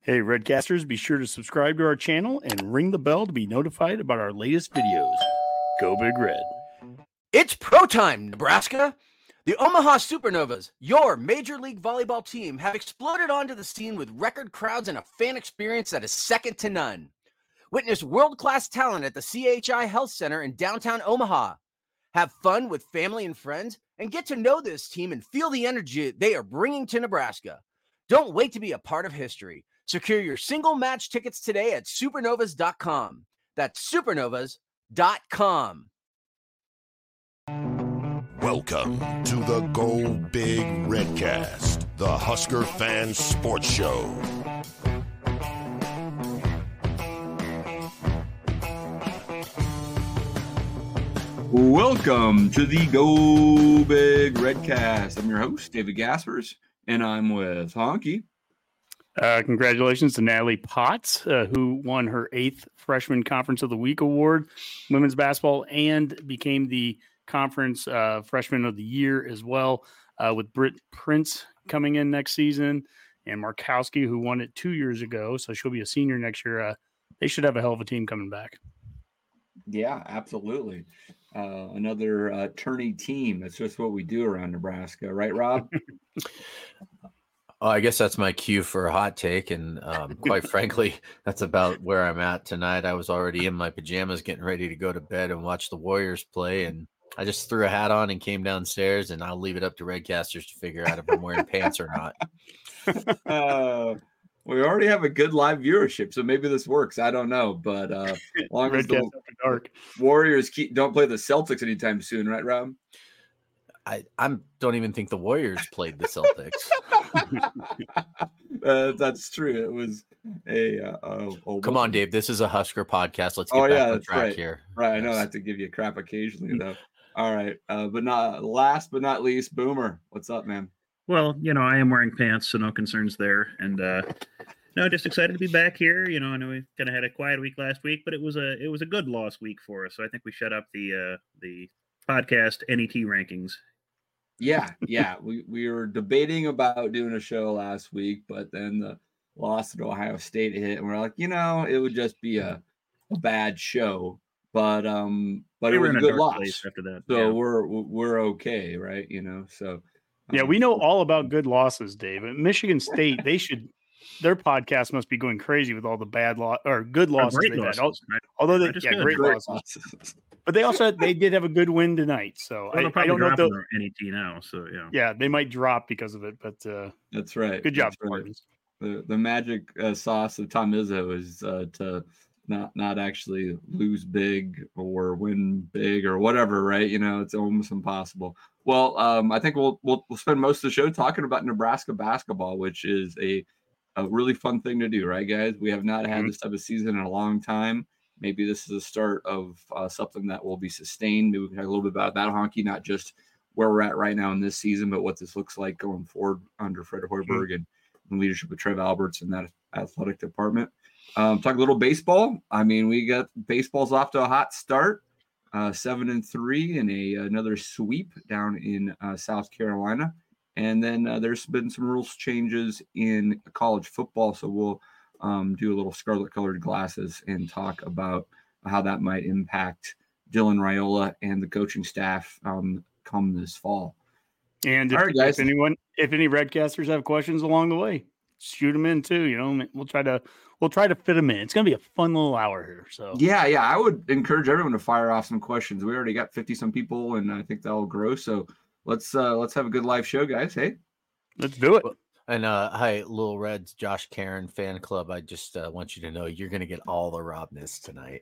Hey, Redcasters, be sure to subscribe to our channel and ring the bell to be notified about our latest videos. Go Big Red. It's pro time, Nebraska. The Omaha Supernovas, your Major League Volleyball team, have exploded onto the scene with record crowds and a fan experience that is second to none. Witness world-class talent at the CHI Health Center in downtown Omaha. Have fun with family and friends and get to know this team and feel the energy they are bringing to Nebraska. Don't wait to be a part of history. Secure your single match tickets today at supernovas.com. That's supernovas.com. Welcome to the Go Big Redcast, the Husker Fan Sports Show. Welcome to the Go Big Redcast. I'm your host, David Gaspers, and I'm with Honky. Congratulations to Natalie Potts, who won her 8th Freshman Conference of the Week award, women's basketball, and became the conference Freshman of the Year as well, with Britt Prince coming in next season, and Markowski, who won it 2 years ago, so she'll be a senior next year. They should have a hell of a team coming back. Yeah, absolutely. Another tourney team. That's just what we do around Nebraska, right, Rob? Oh, I guess that's my cue for a hot take, and quite frankly, that's about where I'm at tonight. I was already in my pajamas getting ready to go to bed and watch the Warriors play, and I just threw a hat on and came downstairs, and I'll leave it up to Redcasters to figure out if I'm wearing pants or not. We already have a good live viewership, so maybe this works. I don't know, but as long as the Warriors don't play the Celtics anytime soon, right, Rob? I don't even think the Warriors played the Celtics. That's true. It was come on, Dave. This is a Husker podcast. Let's get back on track here. Right. I know I have to give you crap occasionally, though. All right. But last but not least, Boomer. What's up, man? Well, I am wearing pants, so no concerns there. And no, just excited to be back here. I know we kind of had a quiet week last week, but it was a good loss week for us. So I think we shut up the podcast NET rankings. Yeah. We were debating about doing a show last week, but then the loss to Ohio State hit, and we're like, it would just be a bad show. But it was a good loss after that. So yeah. we're okay, right? So yeah, we know all about good losses, Dave. At Michigan State, their podcast must be going crazy with all the bad or good losses they've had. Although great losses. But they did have a good win tonight. So I don't know if they'll NET now. So yeah, they might drop because of it. But that's right. Good job, Spartans. The magic sauce of Tom Izzo is to not actually lose big or win big or whatever, right? It's almost impossible. Well, I think we'll spend most of the show talking about Nebraska basketball, which is a really fun thing to do, right, guys? We have not had this type of season in a long time. Maybe this is the start of something that will be sustained. Maybe we can talk a little bit about that, Honky, not just where we're at right now in this season, but what this looks like going forward under Fred Hoiberg and the leadership of Trev Alberts in that athletic department. Talk a little baseball. I mean, we got baseball's off to a hot start, 7-3 and another sweep down in South Carolina. And then there's been some rules changes in college football. So we'll do a little scarlet colored glasses and talk about how that might impact Dylan Raiola and the coaching staff come this fall. And if any Redcasters have questions along the way, shoot them in too. We'll try to fit them in. It's going to be a fun little hour here. So yeah. I would encourage everyone to fire off some questions. We already got 50 some people, and I think that'll grow. So let's have a good live show, guys. Hey, let's do it. And hi, Little Reds, Josh Karen fan club. I just want you to know you're going to get all the Robness tonight.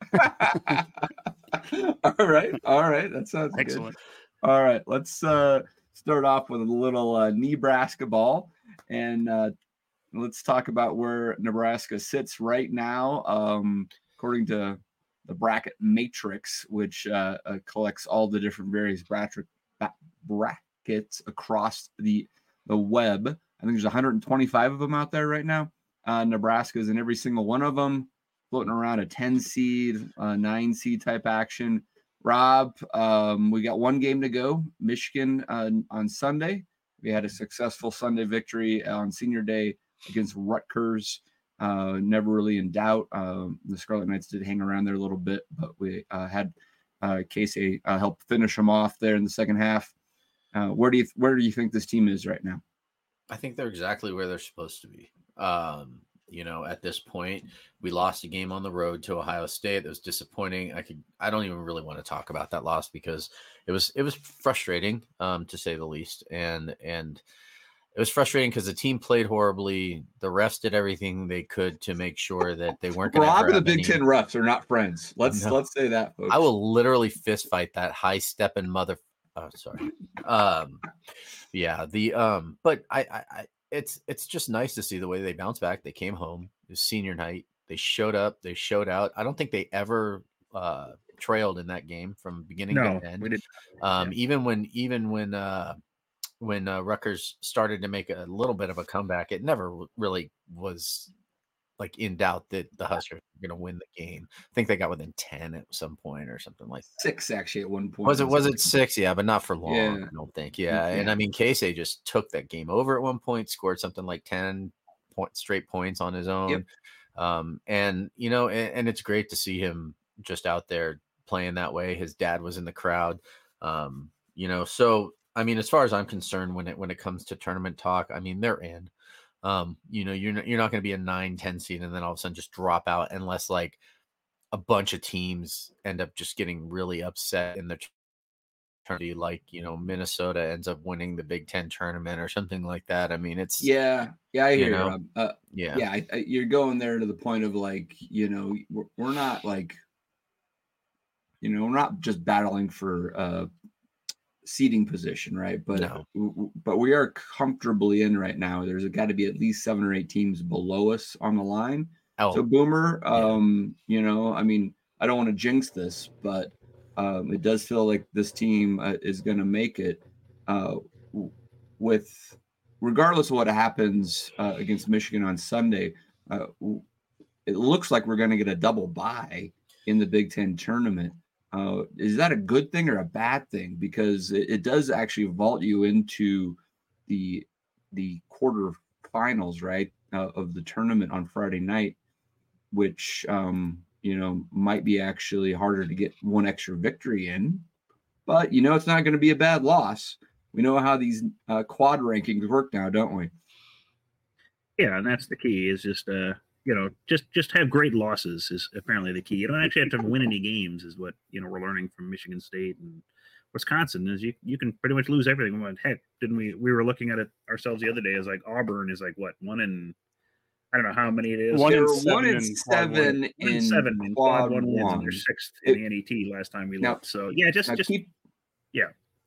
All right. That sounds excellent. Good. All right, let's start off with a little Nebraska ball, and let's talk about where Nebraska sits right now, according to the bracket matrix, which collects all the different various brackets across the web. I think there's 125 of them out there right now. Nebraska's in every single one of them, floating around a 10 seed, 9 seed type action. Rob, we got one game to go. Michigan on Sunday. We had a successful Sunday victory on Senior Day against Rutgers. never really in doubt. The Scarlet Knights did hang around there a little bit, but we had Casey help finish them off there in the second half. Where do you think this team is right now? I think they're exactly where they're supposed to be. At this point, we lost a game on the road to Ohio State. That was disappointing. I don't even really want to talk about that loss because it was frustrating, to say the least. And it was frustrating because the team played horribly. The refs did everything they could to make sure that they weren't going to. Rob and the Big Ten refs are not friends. Let's say that, folks. I will literally fist fight that high stepping mother. Oh, sorry. But it's just nice to see the way they bounce back. They came home. It was senior night. They showed up. They showed out. I don't think they ever trailed in that game from beginning to end. We did. Even when Rutgers started to make a little bit of a comeback, it never really was like in doubt that the Huskers were going to win the game. I think they got within 10 at some point or something like that. 6 actually at one point. Was it 6? Yeah, but not for long. Yeah. I don't think. Yeah. And I mean, Casey just took that game over at one point, scored something like 10 straight points on his own. Yep. And it's great to see him just out there playing that way. His dad was in the crowd. So I mean, as far as I'm concerned, when it comes to tournament talk, I mean, they're in. You're not going to be a 9-10 seed and then all of a sudden just drop out unless like a bunch of teams end up just getting really upset in the tournament, like Minnesota ends up winning the Big Ten tournament or something like that. I mean, it's I hear you, Rob. You're going there to the point of like we're not like we're not just battling for seating position, right? But but we are comfortably in right now. There's got to be at least 7 or 8 teams below us on the line. So Boomer, I mean, I don't want to jinx this, but it does feel like this team is going to make it with regardless of what happens against Michigan on Sunday. It looks like we're going to get a double bye in the Big Ten tournament. Is that a good thing or a bad thing? Because it does actually vault you into the quarterfinals, right, of the tournament on Friday night, which might be actually harder to get one extra victory in. But it's not going to be a bad loss. We know how these quad rankings work now, don't we? Yeah, and that's the key. Is just just have great losses is apparently the key. You don't actually have to win any games, is what we're learning from Michigan State and Wisconsin. Is you can pretty much lose everything. Heck, didn't we were looking at it ourselves the other day as like Auburn is like what 1 in I don't know how many it is. 1 in 7 in quad 1 wins, and they're 6th in the NET last time we looked. So yeah, just yeah.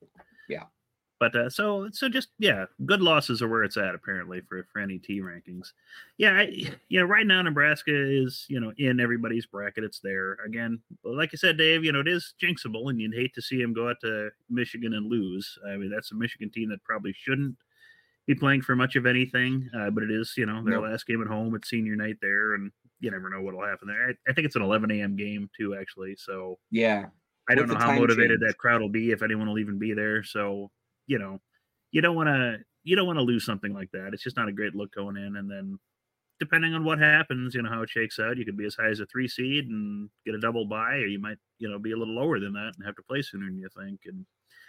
But so just good losses are where it's at apparently for NET rankings. Right now Nebraska is in everybody's bracket. It's there again. Like I said, Dave, it is jinxable, and you'd hate to see them go out to Michigan and lose. I mean, that's a Michigan team that probably shouldn't be playing for much of anything, but it is their last game at home. It's senior night there, and you never know what'll happen there. I think it's an 11 a.m. game too, actually. So yeah, I don't know how motivated that crowd will be, if anyone will even be there. So. You don't want to lose something like that. It's just not a great look going in. And then depending on what happens, how it shakes out, you could be as high as a 3 seed and get a double bye, or you might, be a little lower than that and have to play sooner than you think. And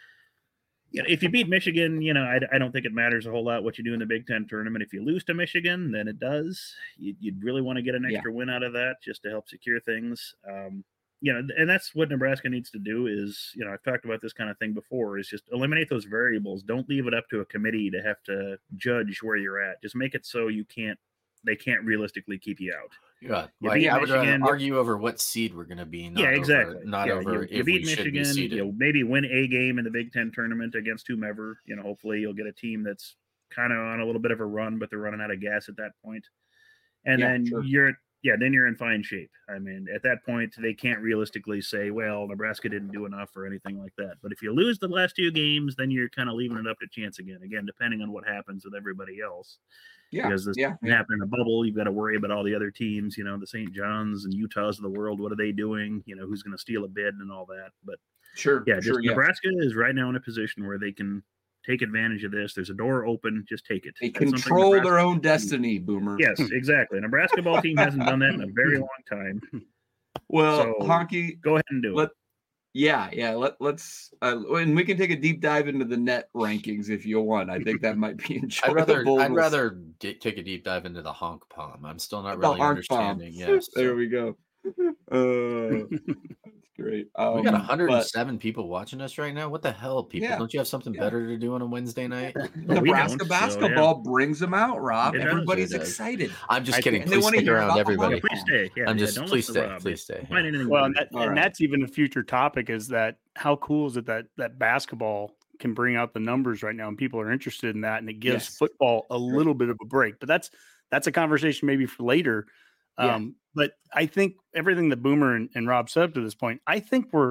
if you beat Michigan, I don't think it matters a whole lot what you do in the Big Ten tournament. If you lose to Michigan, then it does. You'd really want to get an extra win out of that just to help secure things. And that's what Nebraska needs to do is, I've talked about this kind of thing before, is just eliminate those variables. Don't leave it up to a committee to have to judge where you're at. Just make it so they can't realistically keep you out. Yeah. I would argue over what seed we're going to be. Exactly. Over you beat Michigan, maybe win a game in the Big Ten tournament against whomever. Hopefully you'll get a team that's kind of on a little bit of a run, but they're running out of gas at that point. And then then you're in fine shape. I mean, at that point, they can't realistically say, well, Nebraska didn't do enough or anything like that. But if you lose the last 2 games, then you're kind of leaving it up to chance again, depending on what happens with everybody else. Yeah. Because this can happen in a bubble. You've got to worry about all the other teams, the St. John's and Utahs of the world. What are they doing? Who's going to steal a bid and all that. But Nebraska is right now in a position where they can take advantage of this. There's a door open. Just take it. They That's something control their Nebraska- own destiny, Boomer. Yes, exactly. Nebraska ball team hasn't done that in a very long time. Well, So, Honky, Go ahead and do it. let's and we can take a deep dive into the net rankings if you want. I think that might be enjoyable. I'd rather take a deep dive into the honk palm. I'm still not The really honk palm. understanding. Yes, There we go. That's great. we got 107 people watching us right now. What the hell, people? Yeah. Don't you have something better to do on a Wednesday night? Nebraska don't, so, basketball brings them out, Rob. It does. Everybody's It does. excited. I'm just I kidding. think- and they Please wanna stick hear around, about the everybody. honk Please stay. Yeah, I'm yeah, just don't please listen to stay. Rob. Please stay. Find anything Well, to do. and that's even a future topic is that how cool is it that basketball can bring out the numbers right now and people are interested in that and it gives Yes. football a little bit of a break. But that's a conversation maybe for later. Yeah. But I think everything that Boomer and Rob said up to this point, I'm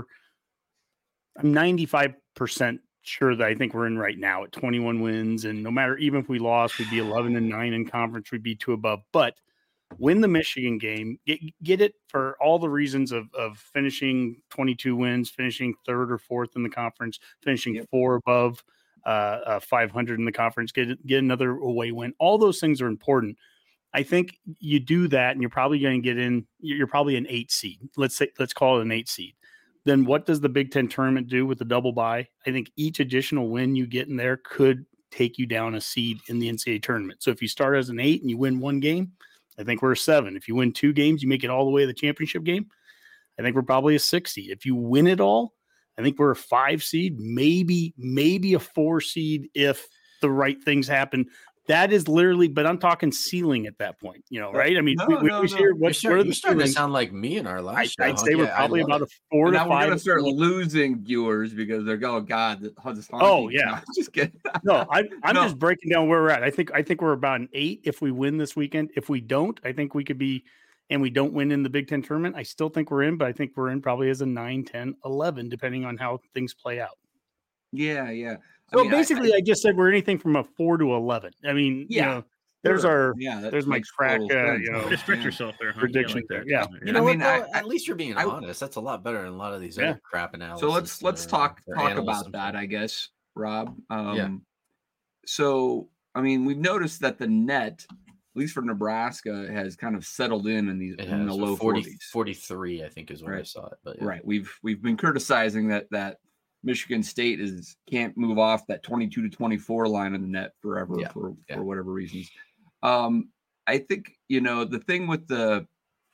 95% sure that I think we're in right now at 21 wins. And no matter, even if we lost, we'd be 11-9 in conference, we'd be 2 above. But win the Michigan game, get it for all the reasons of finishing 22 wins, finishing 3rd or 4th in the conference, finishing 4 above 500 in the conference, get another away win. All those things are important. I think you do that and you're probably going to get in, you're probably an 8 seed. Let's call it an 8 seed. Then what does the Big Ten tournament do with the double bye? I think each additional win you get in there could take you down a seed in the NCAA tournament. So if you start as an 8 and you win 1 game, I think we're a 7. If you win 2 games, you make it all the way to the championship game. I think we're probably a 6 seed. If you win it all, I think we're a 5 seed, maybe a 4 seed if the right things happen. That is literally, but I'm talking ceiling at that point, right? I mean, No, we no, always no. hear You're what are starting the to ceilings. sound like me in our last show. I'd say we're Yeah, I probably love about it. a 4 to Now 5. we're gonna start losing viewers because they're going, God, this Oh, honky." yeah. No, just kidding. No, I'm No. just breaking down where we're at. I think we're about an 8 if we win this weekend. If we don't, I think we could be, and we don't win in the Big Ten tournament, I still think we're in, but I think we're in probably as a 9, 10, 11, depending on how things play out. Yeah. So basically, I just said we're anything from a 4 to 11. I mean, Yeah, there's sure. our there's my crack, Restrict yourself there, huh? prediction like there. that. Yeah. You know I what? mean, Though? At least you're being I- honest. That's a lot better than a lot of these Yeah. other crap analysis. So let's talk analysts, about I'm that, sorry. I guess, Rob. Yeah. So I mean, we've noticed that the net, at least for Nebraska, has kind of settled in It the has low 40s. 43, I think, is when I Right. saw it. But yeah. Right. We've been criticizing that Michigan State can't move off that 22 to 24 line in the net forever Yeah. for Yeah. whatever reasons. I think the thing with the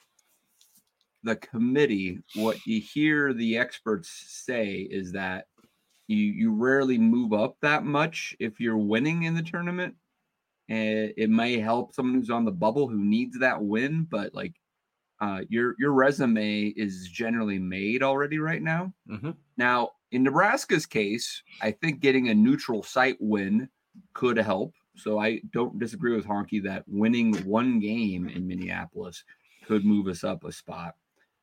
committee, what you hear the experts say is that you rarely move up that much if you're winning in the tournament. And it may help someone who's on the bubble who needs that win, but your resume is generally made already right now. Mhm. Now, in Nebraska's case, I think getting a neutral site win could help. So I don't disagree with Honky that winning 1 game in Minneapolis could move us up a spot.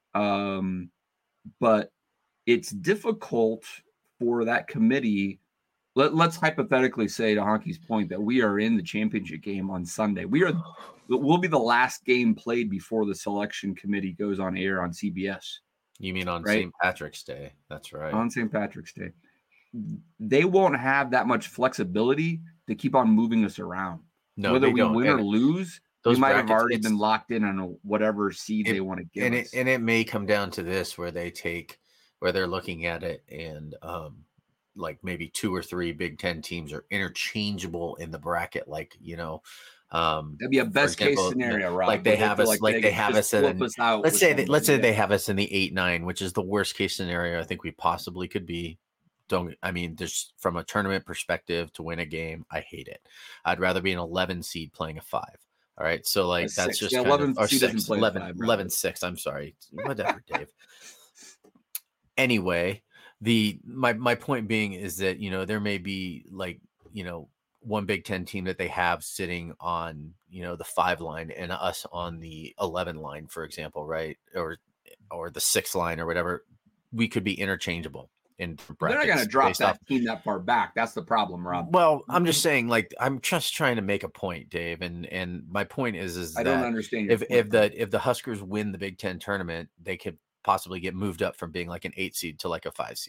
But it's difficult for that committee. Let's hypothetically say, to Honky's point, that we are in the championship game on Sunday. We'll be the last game played before the selection committee goes on air on CBS. You mean on Right. St. Patrick's Day? That's right. On St. Patrick's Day. They won't have that much flexibility to keep on moving us around. No, Whether they we don't. win or lose, we those might have brackets, already it's- been locked in on whatever seed they want to give us. and it may come down to this where they're looking at it and like maybe 2 or 3 Big Ten teams are interchangeable in the bracket, That'd be a best case example, scenario, Rob. like they where have us, feel like they could have just us in flip us out let's with say somebody. they have us in the 8-9, which is the worst case scenario I think we possibly could be. There's from a tournament perspective to win a game, I hate it. I'd rather be an 11 seed playing a 5. All right. So A that's 6. just Yeah, kind 11 of, or seed doesn't 6, play a 11, 5, 11-6. I'm sorry. Whatever, Dave. Anyway, my point being is that, there may be one Big Ten team that they have sitting on, the 5 line and us on the 11 line, for example, right? Or the 6 line or whatever. We could be interchangeable in They're brackets. not going to drop based that off- team that far back. That's the problem, Rob. Well, I'm just saying, I'm just trying to make a point, Dave, and my point is I that don't understand. Your if point. the Huskers win the Big Ten tournament, they could possibly get moved up from being like an 8 seed to like a 5 seed.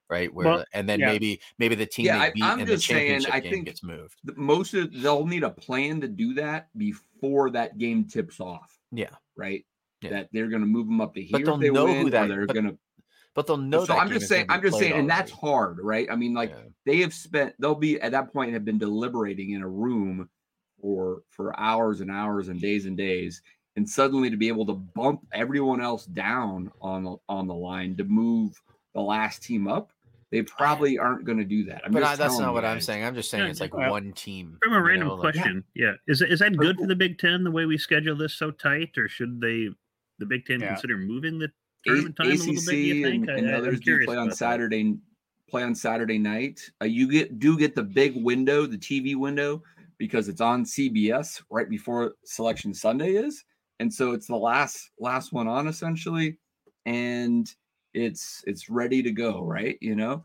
right? Where Well, and then yeah. maybe the team Yeah, they beat I'm in the just saying, championship I game think gets moved. they'll need a plan to do that before that game tips off, Yeah, right? Yeah. That they're going to move them up to but here they'll if they know win, who that. or they're going to. But they'll know So that I'm game just is saying, gonna be played and that's already. hard, right? I mean, like they'll be at that point have been deliberating in a room for hours and hours and days, and suddenly to be able to bump everyone else down on the line to move the last team up, they probably aren't going to do that. That's not what I'm saying. I'm just saying Yeah, it's like well, one team. From a you random know, like- question, is that good for the Big Ten the way we schedule this so tight, or should the Big Ten Yeah. consider moving the tournament time a little bit? Do you think? and others I'm do curious play on about that. Play on Saturday night. You get the big window, the TV window, because it's on CBS right before Selection Sunday is, and so it's the last one on essentially, and it's ready to go, right?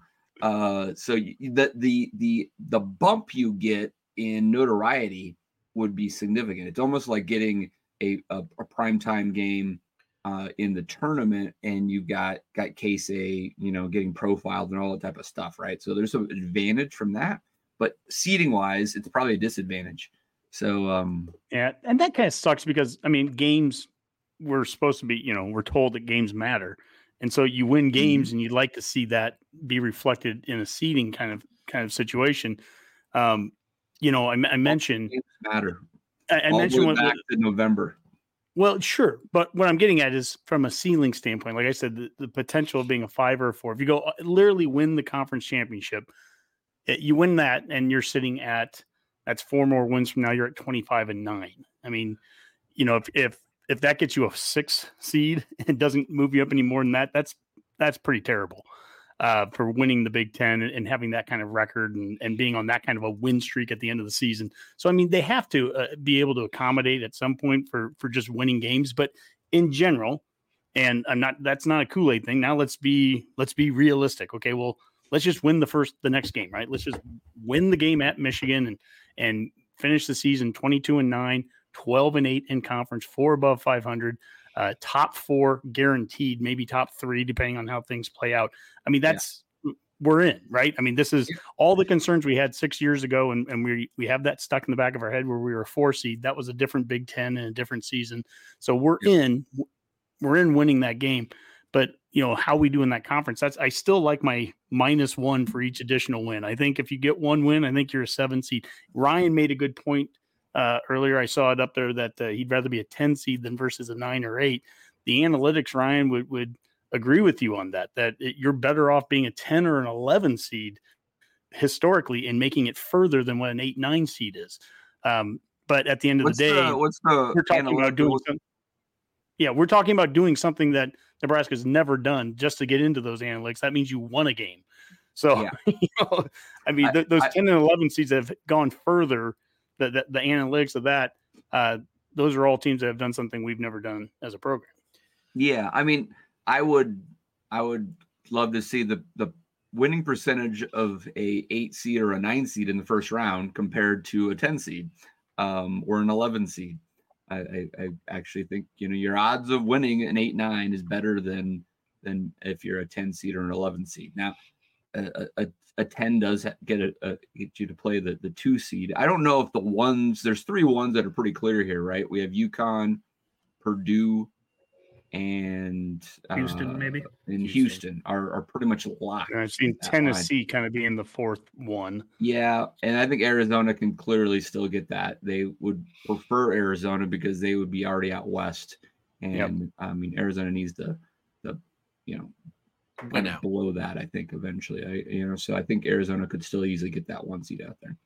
So the bump you get in notoriety would be significant. It's almost like getting a primetime game in the tournament, and you've got Casey, getting profiled and all that type of stuff, right? So there's an advantage from that, but seeding wise, it's probably a disadvantage. So Yeah, and that kind of sucks because games we're supposed to be, we're told that games matter, and so you win games, and you'd like to see that be reflected in a seeding kind of situation. I mentioned games matter. I mentioned back to November. Well, sure, but what I'm getting at is from a ceiling standpoint. Like I said, the potential of being a 5 or a 4. If you go literally win the conference championship, you win that, and you're sitting at that's 4 more wins from now. You're at 25-9. I mean, if that gets you a 6 seed and doesn't move you up any more than that, that's pretty terrible for winning the Big Ten and having that kind of record and being on that kind of a win streak at the end of the season. So, they have to be able to accommodate at some point for just winning games. But in general, and that's not a Kool-Aid thing. Now let's be realistic. Okay, well, let's just win the next game, right? Let's just win the game at Michigan and finish the season 22-9, 12-8 in conference, 4 above 500. Top 4 guaranteed, maybe top 3, depending on how things play out. We're in, right? This is all the concerns we had 6 years ago, and we have that stuck in the back of our head where we were a 4 seed. That was a different Big Ten and a different season. So we're in winning that game. But how we do in that conference, I still like my -1 for each additional win. I think if you get 1 win, I think you're a 7 seed. Ryan made a good point earlier. I saw it up there that he'd rather be a 10 seed than versus a 9 or 8. The analytics, Ryan, would agree with you on that you're better off being a 10 or an 11 seed historically and making it further than what an 8-9 seed is. But at the end of the day, we're talking about doing we're talking about doing something that Nebraska's never done just to get into those analytics. That means you won a game. So, those 10 and 11 seeds that have gone further, the analytics of that, those are all teams that have done something we've never done as a program. Yeah, I would love to see the winning percentage of a 8 seed or a 9 seed in the first round compared to a 10 seed or an 11 seed. I actually think your odds of winning an 8-9 is better than if you're a 10 seed or an 11 seed. Now, a 10 does get you to play the 2 seed. I don't know if there's 3 ones that are pretty clear here, right? We have UConn, Purdue, and Houston, maybe. And Houston are pretty much locked. And I've seen Tennessee kind of being the 4th one. Yeah, and I think Arizona can clearly still get that. They would prefer Arizona because they would be already out west, and Arizona needs to kind of below that. I think eventually, so I think Arizona could still easily get that 1 seed out there.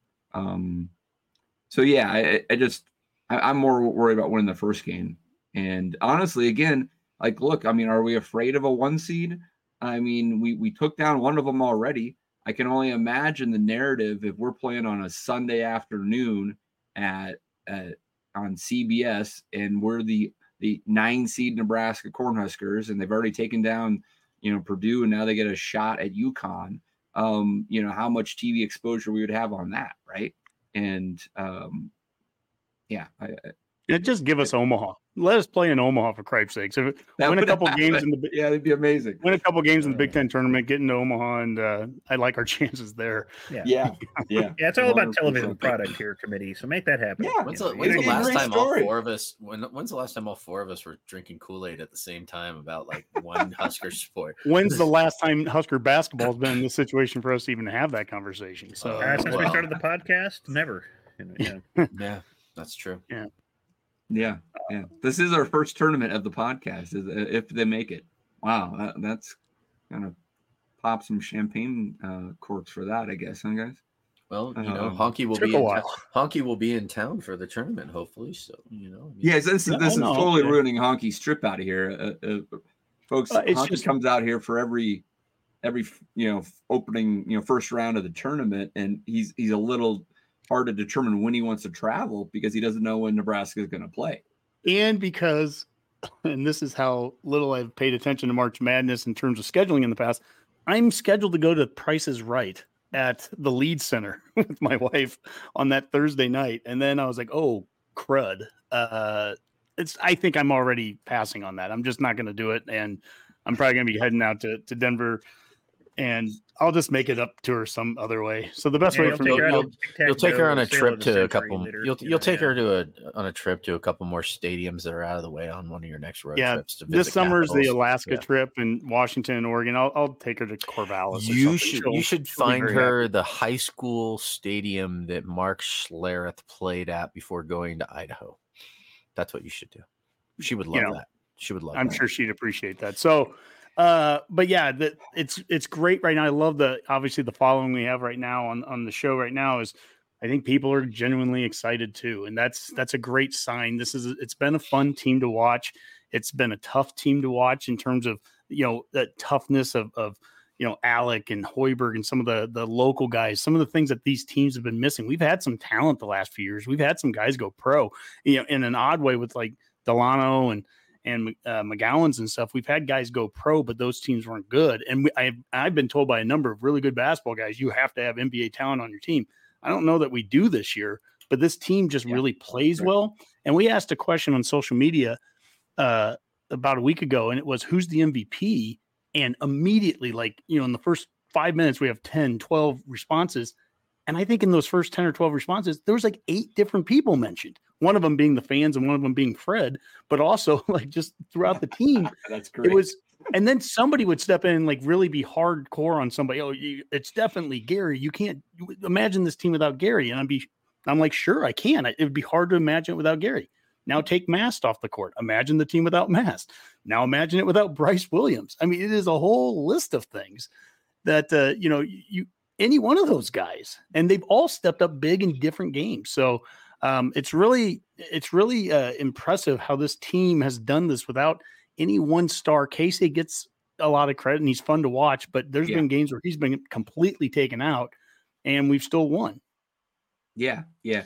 So yeah, I'm more worried about winning the first game. And honestly, again, look, are we afraid of a 1 seed? We took down one of them already. I can only imagine the narrative if we're playing on a Sunday afternoon on CBS, and we're the 9 seed Nebraska Cornhuskers, and they've already taken down, Purdue, and now they get a shot at UConn. How much TV exposure we would have on that, right? And just give us Omaha. let us play in Omaha for Christ's sake. So win a couple games in the it'd be amazing. Win a couple games in the Big Ten tournament, get into Omaha, and I like our chances there. Yeah. It's all about 100%. television product here, committee. So make that happen. Yeah. When's Yeah. the It'd be a last great time all story. four of us? When's the last time all four of us were drinking Kool-Aid at the same time about like one Husker sport? When's the last time Husker basketball has been in this situation for us to even have that conversation? So Since we started the podcast, never. Yeah, that's true. Yeah. This is our first tournament of the podcast, if they make it. Wow, that's kind of pop some champagne corks for that, I guess, huh, guys? Well, Honky will be in town for the tournament, hopefully. So Yes, this is totally ruining Honky's trip out of here, folks. Honky comes out here for every opening first round of the tournament, and he's a little hard to determine when he wants to travel because he doesn't know when Nebraska is going to play, and because. And this is how little I've paid attention to March Madness in terms of scheduling in the past. I'm scheduled to go to Price is Right at the Leeds Center with my wife on that Thursday night. And then I was like, oh, crud. I think I'm already passing on that. I'm just not going to do it. And I'm probably going to be heading out to Denver, and I'll just make it up to her some other way. So the best way for me, you'll take her on a trip to a couple. You'll take her on a trip to a couple more stadiums that are out of the way on one of your next road trips. To visit this summer's the Alaska trip in Washington and Oregon. I'll take her to Corvallis. You should find her the high school stadium that Mark Schlereth played at before going to Idaho. That's what you should do. She would love that. She would love. I'm sure she'd appreciate that. So. But yeah, it's great right now. I love obviously the following we have right now on the show right now is I think people are genuinely excited too. And that's a great sign. It's been a fun team to watch. It's been a tough team to watch in terms of, the toughness of Alec and Hoiberg and some of the local guys, some of the things that these teams have been missing. We've had some talent the last few years. We've had some guys go pro, in an odd way with like Delano and McGowan's and stuff. We've had guys go pro, but those teams weren't good. And I've been told by a number of really good basketball guys, you have to have NBA talent on your team. I don't know that we do this year, but this team just really plays well. And we asked a question on social media about a week ago, and it was, who's the MVP? And immediately, in the first 5 minutes, we have 10, 12 responses. And I think in those first 10 or 12 responses, there was like 8 different people mentioned. One of them being the fans and one of them being Fred, but also just throughout the team. That's great. It was, and then somebody would step in and really be hardcore on somebody. Oh, it's definitely Gary. You can't imagine this team without Gary. And I'm like, sure, I can. It would be hard to imagine it without Gary. Now take Mast off the court. Imagine the team without Mast. Now imagine it without Bryce Williams. I mean, it is a whole list of things that, any one of those guys, and they've all stepped up big in different games. So it's really impressive how this team has done this without any one star. Casey gets a lot of credit and he's fun to watch, but there's been games where he's been completely taken out and we've still won. Yeah.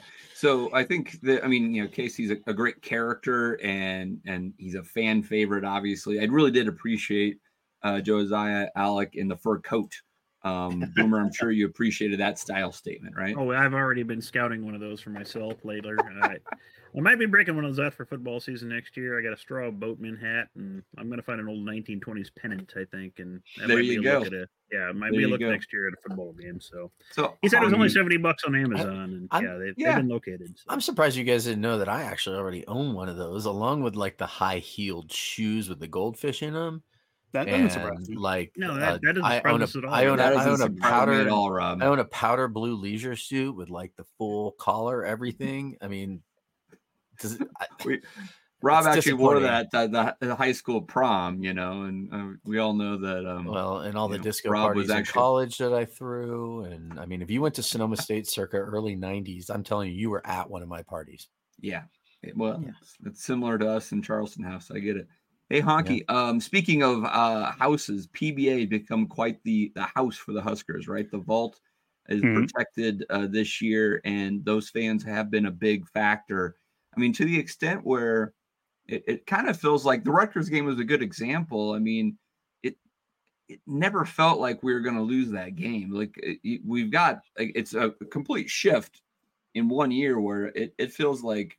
So I think that, Casey's a great character and he's a fan favorite, obviously. I really did appreciate Josiah Alec in the fur coat. Boomer, I'm sure you appreciated that style statement, right? Oh, I've already been scouting one of those for myself later. I might be breaking one of those out for football season next year. I got a straw boatman hat, and I'm going to find an old 1920s pennant, I think. And that there might you be a go. look at it might be a look next year at a football game. So he said it was only $70 on Amazon, and they've been located. So. I'm surprised you guys didn't know that I actually already own one of those, along with the high-heeled shoes with the goldfish in them. That doesn't surprise me. That doesn't surprise us at all. I own a powder blue leisure suit with the full collar, everything. I mean, Rob actually wore that at the high school prom, and we all know that. And all the disco parties in college that I threw, and I mean, if you went to Sonoma State circa early '90s, I'm telling you were at one of my parties. Yeah, it's similar to us in Charleston House. I get it. Hey, Honky, speaking of houses, PBA become quite the house for the Huskers, right? The vault is protected this year, and those fans have been a big factor. I mean, to the extent where it kind of feels like the Rutgers game was a good example. I mean, it never felt like we were going to lose that game. We've got it's a complete shift in 1 year where it feels like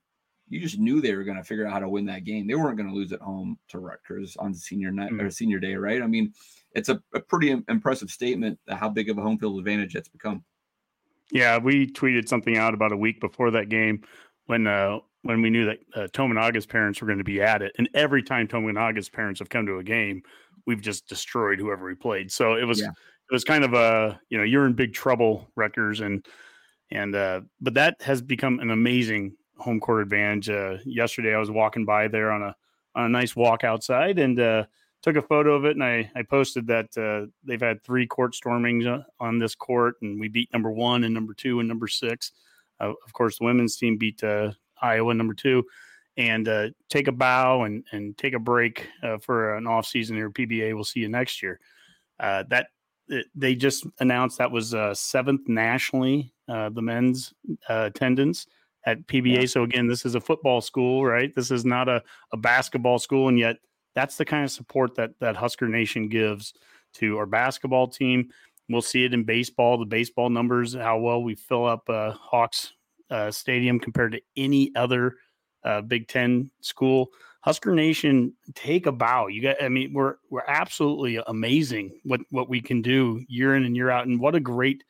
you just knew they were going to figure out how to win that game. They weren't going to lose at home to Rutgers on senior night or senior day, right? I mean, it's a pretty impressive statement how big of a home field advantage that's become. Yeah, we tweeted something out about a week before that game when we knew that Tominaga's parents were going to be at it. And every time Tominaga's parents have come to a game, we've just destroyed whoever we played. So it was kind of a, you're in big trouble, Rutgers, but that has become an amazing home court advantage. Yesterday I was walking by there on a nice walk outside and took a photo of it, and I posted that they've had 3 court stormings on this court, and we beat number 1 and number 2 and number 6. Of course, the women's team beat Iowa number 2, and take a bow and take a break for an off season here. PBA, we'll see you next year. They just announced that was 7th nationally, the men's attendance at PBA. So again, this is a football school, right? This is not a basketball school, and yet that's the kind of support that Husker Nation gives to our basketball team. We'll see it in baseball, the baseball numbers, how well we fill up Hawks Stadium compared to any other Big Ten school. Husker Nation, take a bow. We're absolutely amazing what we can do year in and year out, and what a great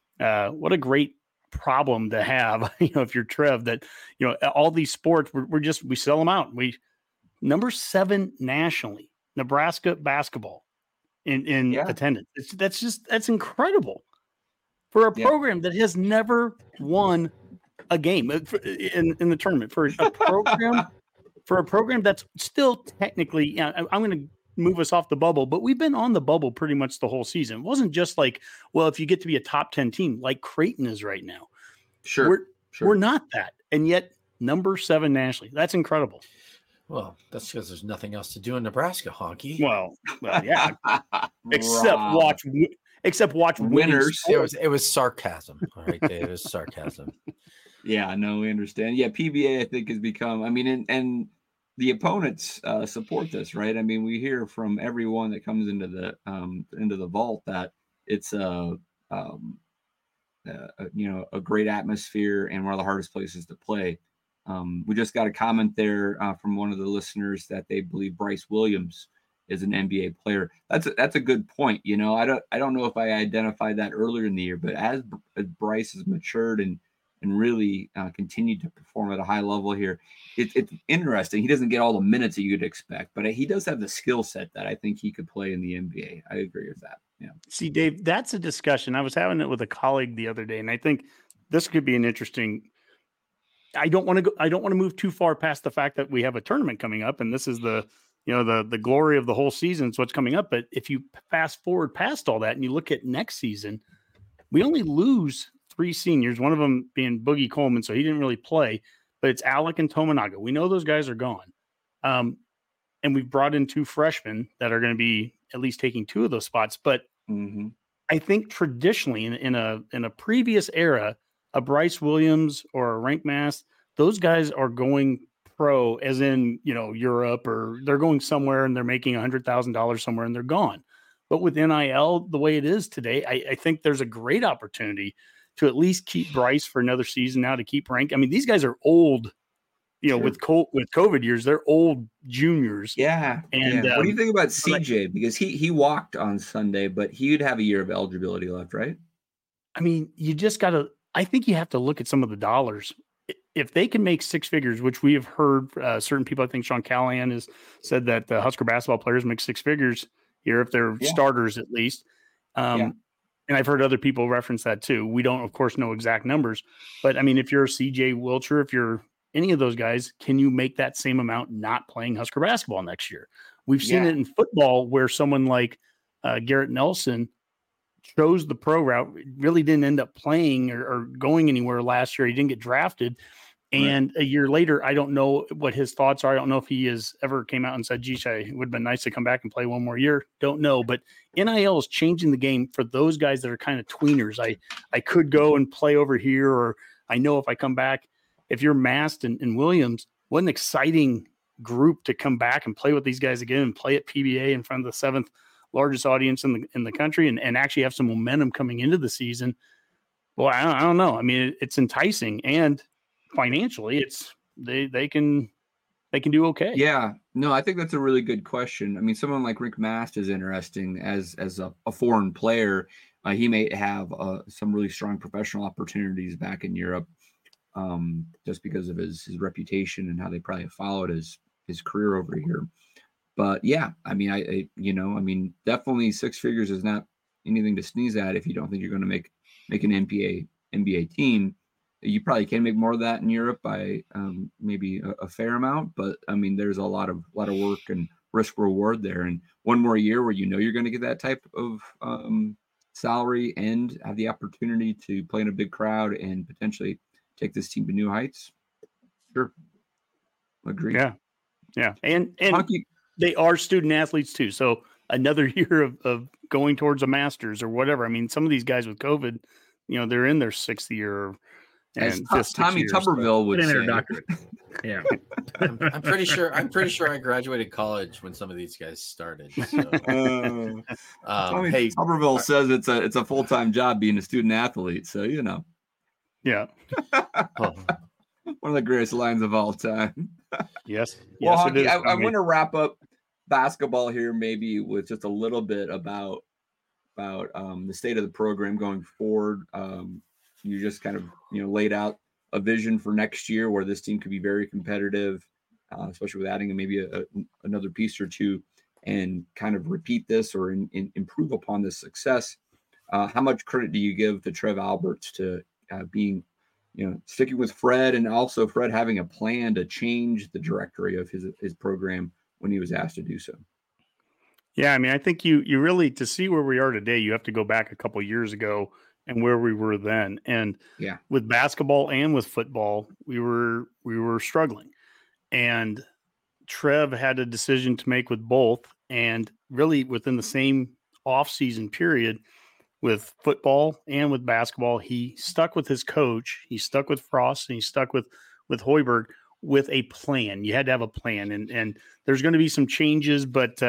problem to have. If you're Trev, that all these sports we sell them out. We number 7 nationally, Nebraska basketball in attendance. That's incredible for a program that has never won a game in the tournament, for a program that's still technically. I'm going to move us off the bubble, but we've been on the bubble pretty much the whole season. It wasn't just like, well, if you get to be a top 10 team like Creighton is right now. Sure. We're not that, and yet number 7 nationally. That's incredible. Well, that's because there's nothing else to do in Nebraska, honky. Well, yeah. except watch winners. It was sarcasm. All right, it was sarcasm. Yeah, no, we understand. Yeah, PBA I think has become. And the opponents support this, right? I mean, we hear from everyone that comes into the vault that it's a great atmosphere and one of the hardest places to play. We just got a comment there from one of the listeners that they believe Bryce Williams is an NBA player. That's a good point. I don't know if I identified that earlier in the year, but as Bryce has matured and really continued to perform at a high level here, it's interesting. He doesn't get all the minutes that you'd expect, but he does have the skill set that I think he could play in the NBA. I agree with that. Yeah. See, Dave, that's a discussion. I was having it with a colleague the other day, and I think this could be an interesting. I don't want to move too far past the fact that we have a tournament coming up, and this is the glory of the whole season. It's what's coming up. But if you fast forward past all that and you look at next season, we only lose 3 seniors, one of them being Boogie Coleman, so he didn't really play, but it's Alec and Tominaga. We know those guys are gone. And we've brought in 2 freshmen that are going to be at least taking 2 of those spots. But I think traditionally in a previous era, a Bryce Williams or a Rank Mass, those guys are going pro, as in, Europe, or they're going somewhere and they're making $100,000 somewhere and they're gone. But with NIL, the way it is today, I think there's a great opportunity to at least keep Bryce for another season now, to keep Rank. I mean, these guys are old, sure. with COVID years, they're old juniors. Yeah. And what do you think about CJ? Because he walked on Sunday, but he'd have a year of eligibility left, right? I mean, I think you have to look at some of the dollars. If they can make 6 figures, which we have heard certain people, I think Sean Callahan has said that the Husker basketball players make 6 figures here if they're starters at least. And I've heard other people reference that too. We don't, of course, know exact numbers, but I mean, if you're CJ Wilcher, if you're any of those guys, can you make that same amount not playing Husker basketball next year? We've seen it in football where someone like Garrett Nelson chose the pro route, really didn't end up playing or going anywhere last year. He didn't get drafted. And a year later, I don't know what his thoughts are. I don't know if he has ever came out and said, geez, it would have been nice to come back and play one more year. Don't know. But NIL is changing the game for those guys that are kind of tweeners. I could go and play over here, or I know if I come back, if you're Mast and Williams, what an exciting group to come back and play with these guys again and play at PBA in front of the 7th largest audience in the country and actually have some momentum coming into the season. Well, I don't know. I mean, it's enticing, and financially, it's they can do okay. Yeah, no, I think that's a really good question. I mean, someone like Rick Mast is interesting as a foreign player. He may have some really strong professional opportunities back in Europe, just because of his reputation and how they probably have followed his career over here. But yeah, I mean, I definitely six figures is not anything to sneeze at if you don't think you're going to make an NBA team. You probably can make more of that in Europe by maybe a fair amount, but I mean, there's a lot of work and risk reward there. And one more year where you're going to get that type of salary and have the opportunity to play in a big crowd and potentially take this team to new heights. Sure, agree. Yeah, and they are student athletes too. So another year of going towards a master's or whatever. I mean, some of these guys with COVID, they're in their sixth year. And Tommy Tuberville would say, doctorate. Yeah, I'm pretty sure I graduated college when some of these guys started. So. Tommy Tuberville says it's a full-time job being a student athlete. So yeah, one of the greatest lines of all time. Yes. Well, Hockey, I want to wrap up basketball here, maybe with just a little bit about the state of the program going forward. You just kind of laid out a vision for next year where this team could be very competitive, especially with adding maybe another piece or two, and kind of repeat this or improve upon this success. How much credit do you give to Trev Alberts to being, sticking with Fred, and also Fred having a plan to change the directory of his program when he was asked to do so? Yeah, I mean, I think you really, to see where we are today, you have to go back a couple of years ago and where we were then. And with basketball and with football, we were struggling. And Trev had a decision to make with both. And really within the same off-season period with football and with basketball, he stuck with his coach. He stuck with Frost, and he stuck with Hoiberg with a plan. You had to have a plan. And there's going to be some changes, but,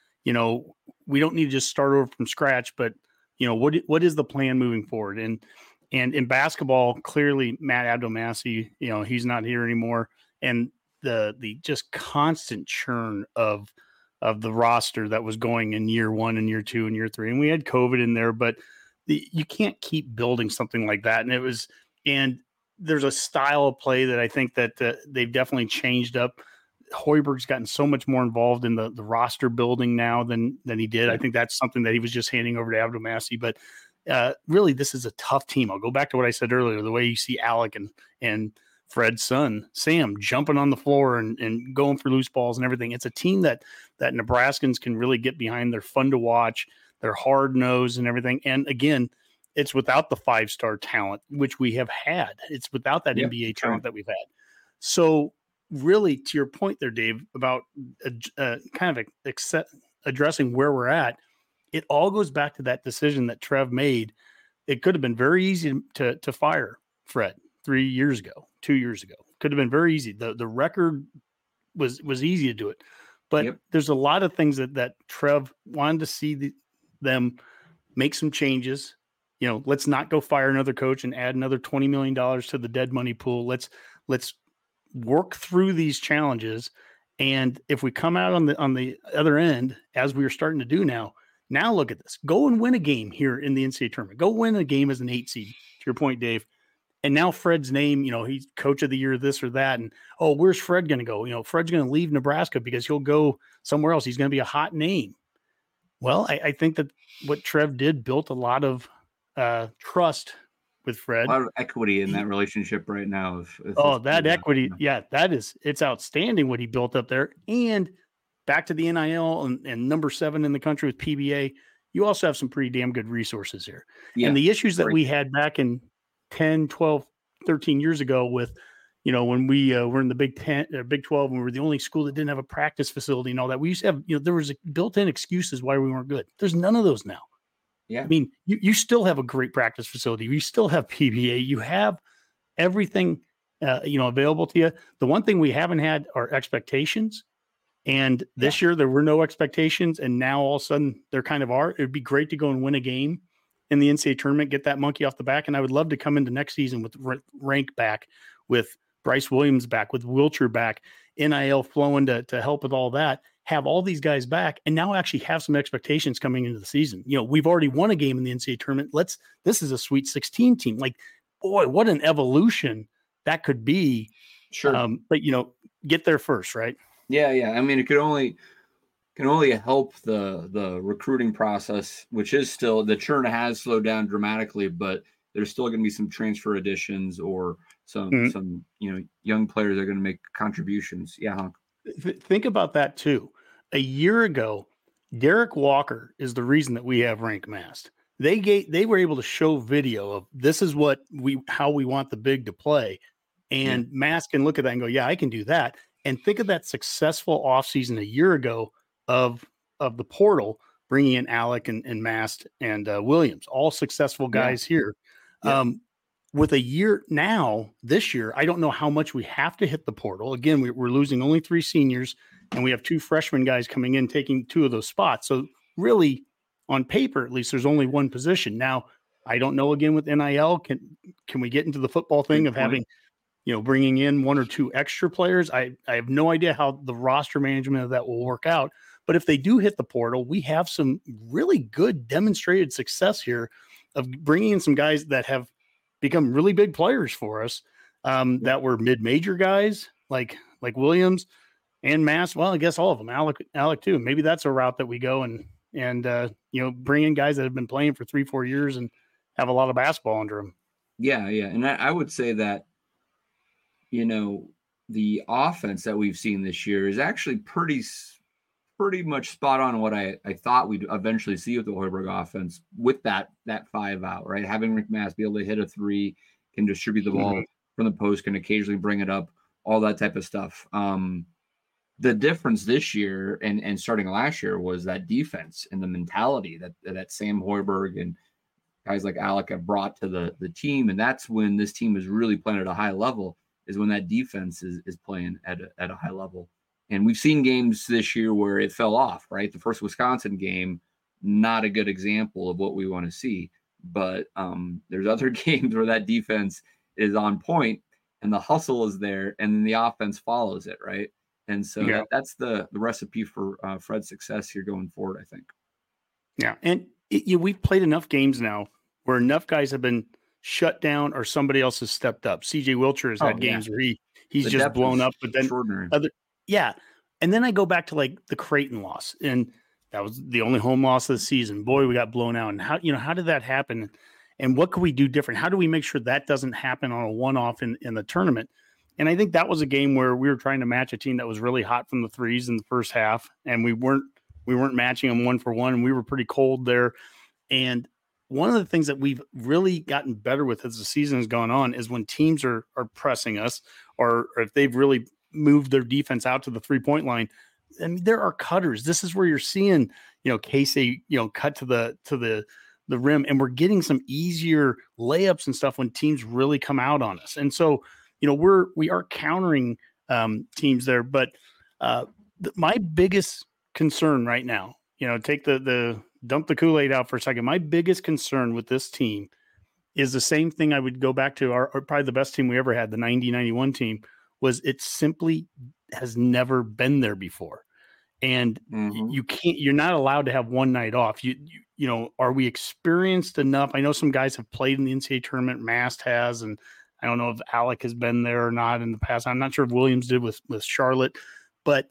we don't need to just start over from scratch, but what is the plan moving forward? And in basketball, clearly Matt Abdelmassih, he's not here anymore. And the just constant churn of the roster that was going in year one and year two and year three. And we had COVID in there, but you can't keep building something like that. And there's a style of play that I think that they've definitely changed up. Hoiberg's gotten so much more involved in the roster building now than he did. I think that's something that he was just handing over to Abdelmassih. But really, this is a tough team. I'll go back to what I said earlier, the way you see Alec and Fred's son, Sam, jumping on the floor and going for loose balls and everything. It's a team that Nebraskans can really get behind. They're fun to watch. They're hard-nosed and everything. And, again, it's without the five-star talent, which we have had. It's without that NBA talent that we've had. So, really, to your point there, Dave, about kind of addressing where we're at, it all goes back to that decision that Trev made. It could have been very easy to fire Fred 2 years ago. Could have been very easy. The record was easy to do it. But there's a lot of things that Trev wanted to see them make some changes. Let's not go fire another coach and add another $20 million to the dead money pool. Let's work through these challenges. And if we come out on the other end, as we are starting to do now look at this. Go and win a game here in the NCAA tournament. Go win a game as an 8 seed, to your point, Dave. And now Fred's name, he's coach of the year, this or that. And, where's Fred going to go? Fred's going to leave Nebraska because he'll go somewhere else. He's going to be a hot name. Well, I think that what Trev did built a lot of trust with Fred. A lot of equity in that relationship right now. That equity. Yeah, it's outstanding what he built up there. And back to the NIL and number 7 in the country with PBA, you also have some pretty damn good resources here. Yeah, and the issues that we had back in 10, 12, 13 years ago with, when we were in the Big 12, and we were the only school that didn't have a practice facility and all that. We used to have, there was built-in excuses why we weren't good. There's none of those now. Yeah. I mean, you still have a great practice facility. You still have PBA. You have everything, available to you. The one thing we haven't had are expectations. And this year there were no expectations. And now all of a sudden there kind of are. It would be great to go and win a game in the NCAA tournament, get that monkey off the back. And I would love to come into next season with rank back with Bryce Williams back, with Wilcher back, NIL flowing to help with all that, have all these guys back, and now actually have some expectations coming into the season. We've already won a game in the NCAA tournament. This is a Sweet 16 team. Like, boy, what an evolution that could be. Sure. But get there first, right? Yeah. I mean, it can only help the recruiting process, which is still, the churn has slowed down dramatically, but there's still going to be some transfer additions or some young players that are going to make contributions. Yeah. Hunk. Think about that too. A year ago, Derek Walker is the reason that we have Rank Mast. They were able to show video of this is how we want the big to play. And Mast can look at that and go, yeah, I can do that. And think of that successful offseason a year ago of the portal, bringing in Alec and Mast and Williams, all successful guys here. Yeah. With a year now, this year, I don't know how much we have to hit the portal. Again, we're losing only 3 seniors, and we have 2 freshman guys coming in, taking 2 of those spots. So really, on paper, at least, there's only 1 position. Now, I don't know, again, with NIL, can we get into the football thing of having, bringing in 1 or 2 extra players? I have no idea how the roster management of that will work out. But if they do hit the portal, we have some really good demonstrated success here of bringing in some guys that have become really big players for us, that were mid-major guys like Williams and Mast. Well, I guess all of them, Alec too. Maybe that's a route that we go and bring in guys that have been playing for 3-4 years and have a lot of basketball under them. Yeah. And I would say that, the offense that we've seen this year is actually pretty much spot on what I thought we'd eventually see with the Hoiberg offense, with that 5 out, right? Having Rick Mast be able to hit a 3, can distribute the ball from the post, can occasionally bring it up, all that type of stuff. The difference this year and starting last year was that defense and the mentality that Sam Hoiberg and guys like Alec have brought to the team. And that's when this team is really playing at a high level, is when that defense is playing at a high level. And we've seen games this year where it fell off, right? The first Wisconsin game, not a good example of what we want to see. But there's other games where that defense is on point and the hustle is there, and then the offense follows it, right? And so that's the recipe for Fred's success here going forward, I think. Yeah, and we've played enough games now where enough guys have been shut down or somebody else has stepped up. CJ Wilcher has had games where he's the just blown up, but then extraordinary. And then I go back to like the Creighton loss, and that was the only home loss of the season. Boy, we got blown out. And how did that happen? And what could we do different? How do we make sure that doesn't happen on a one-off in the tournament? And I think that was a game where we were trying to match a team that was really hot from the threes in the first half, and we weren't matching them 1-for-1, and we were pretty cold there. And one of the things that we've really gotten better with as the season has gone on is when teams are pressing us, or if they've really moved their defense out to the 3-point line. I mean, there are cutters. This is where you're seeing, Casey, cut to the rim, and we're getting some easier layups and stuff when teams really come out on us. And so, we are countering teams there. But my biggest concern right now, take the dump the Kool-Aid out for a second. My biggest concern with this team is the same thing I would go back to our probably the best team we ever had, the 90-91 team, was it simply has never been there before. And you're not allowed to have one night off. Are we experienced enough? I know some guys have played in the NCAA tournament, Mast has, and I don't know if Alec has been there or not in the past. I'm not sure if Williams did with Charlotte, but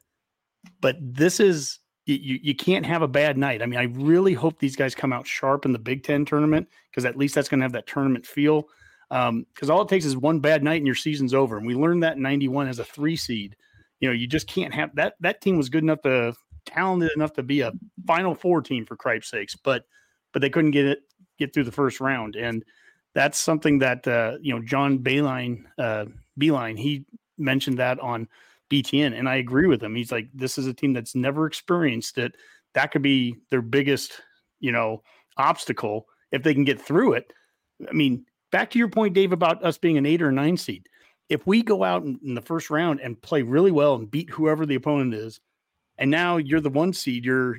this is, you can't have a bad night. I mean, I really hope these guys come out sharp in the Big Ten tournament, because at least that's going to have that tournament feel. Because all it takes is one bad night and your season's over. And we learned that in 91 as a 3 seed. You just can't have that. That team was talented enough to be a Final Four team, for Cripe's sakes, but they couldn't get through the first round. And that's something that John Beeline, he mentioned that on BTN, and I agree with him. He's like, this is a team that's never experienced it. That could be their biggest, obstacle if they can get through it. I mean, back to your point, Dave, about us being an 8 or 9 seed. If we go out in the first round and play really well and beat whoever the opponent is, and now you're the 1 seed, you're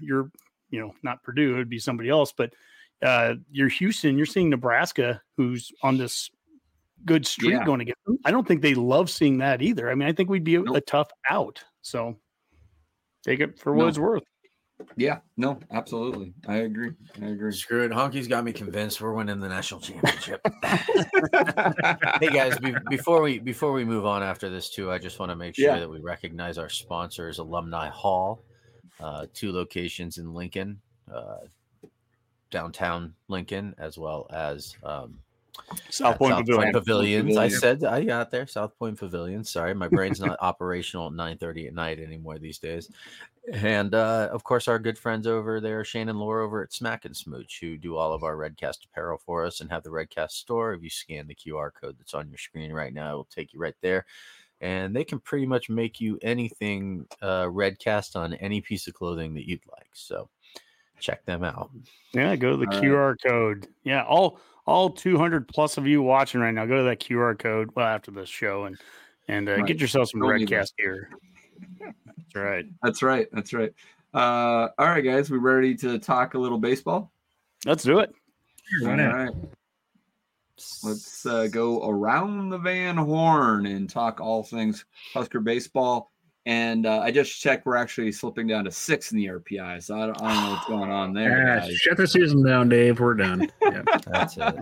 not Purdue, it'd be somebody else, but you're Houston, you're seeing Nebraska, who's on this good streak going against them. I don't think they love seeing that either. I mean, I think we'd be a tough out. So take it for what it's worth. Yeah, no, absolutely. I agree. Screw it. Honky's got me convinced we're winning the national championship. Hey guys, before we move on after this too, I just want to make sure that we recognize our sponsors, Alumni Hall, 2 locations in Lincoln, downtown Lincoln, as well as South Point Pavilions. I got there. South Point Pavilions. Sorry, my brain's not operational at 9:30 at night anymore these days. And of course, our good friends over there, Shane and Laura over at Smack and Smooch, who do all of our Redcast apparel for us and have the Redcast store. If you scan the QR code that's on your screen right now, it will take you right there. And they can pretty much make you anything Redcast on any piece of clothing that you'd like. So check them out. Yeah, go to the QR code. Yeah, all 200 plus of you watching right now, go to that QR code after this show and get yourself some Redcast gear. That's right. All right, guys, we ready to talk a little baseball? Let's do it. All right. Let's go around the Van Horn and talk all things Husker baseball. And I just checked, we're actually slipping down to 6 in the RPI. So I don't know what's going on there. Shut the season down, Dave. We're done. Yeah. That's it.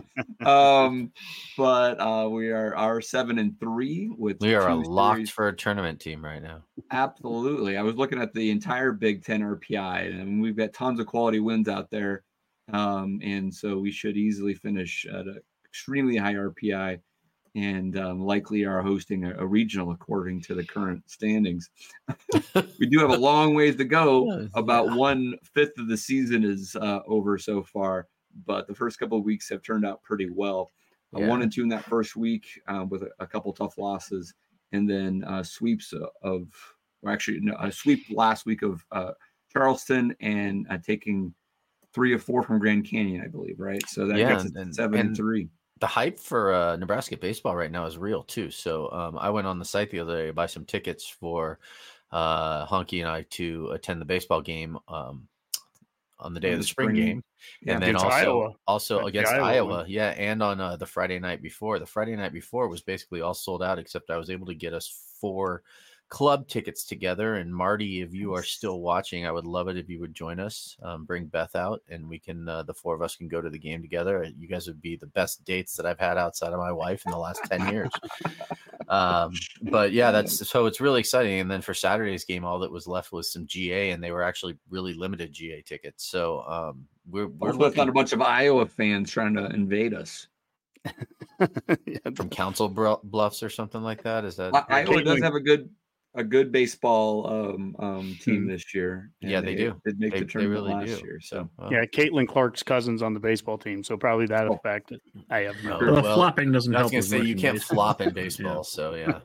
But we are 7-3 with. We are locked for a tournament team right now. Absolutely. I was looking at the entire Big Ten RPI, and we've got tons of quality wins out there. And so we should easily finish at an extremely high RPI. And likely are hosting a regional according to the current standings. We do have a long ways to go. About 1/5 of the season is over so far, but the first couple of weeks have turned out pretty well. 1-2 in that first week with a couple tough losses, and then sweeps a sweep last week of Charleston and taking 3 of 4 from Grand Canyon, I believe, right? So that gets us 7-3. The hype for Nebraska baseball right now is real too. So I went on the site the other day to buy some tickets for Honky and I to attend the baseball game on the day of the spring game, and then also against Iowa. Yeah, and on the Friday night before. The Friday night before was basically all sold out, except I was able to get us 4 club tickets together. And Marty, if you are still watching, I would love it if you would join us. Bring Beth out, and we can the 4 of us can go to the game together. You guys would be the best dates that I've had outside of my wife in the last 10 years. But yeah, it's really exciting. And then for Saturday's game, all that was left was some GA, and they were actually really limited GA tickets. So we're looking at a bunch of Iowa fans trying to invade us. From Council Bluffs or something like that. Is that Iowa does have a good baseball team this year. Yeah, they do. Did make the tournament last year. So yeah, Caitlin Clark's cousin's on the baseball team, so probably that effect. I have no. Well, flopping doesn't help. I was going to say you can't flop in baseball, so yeah.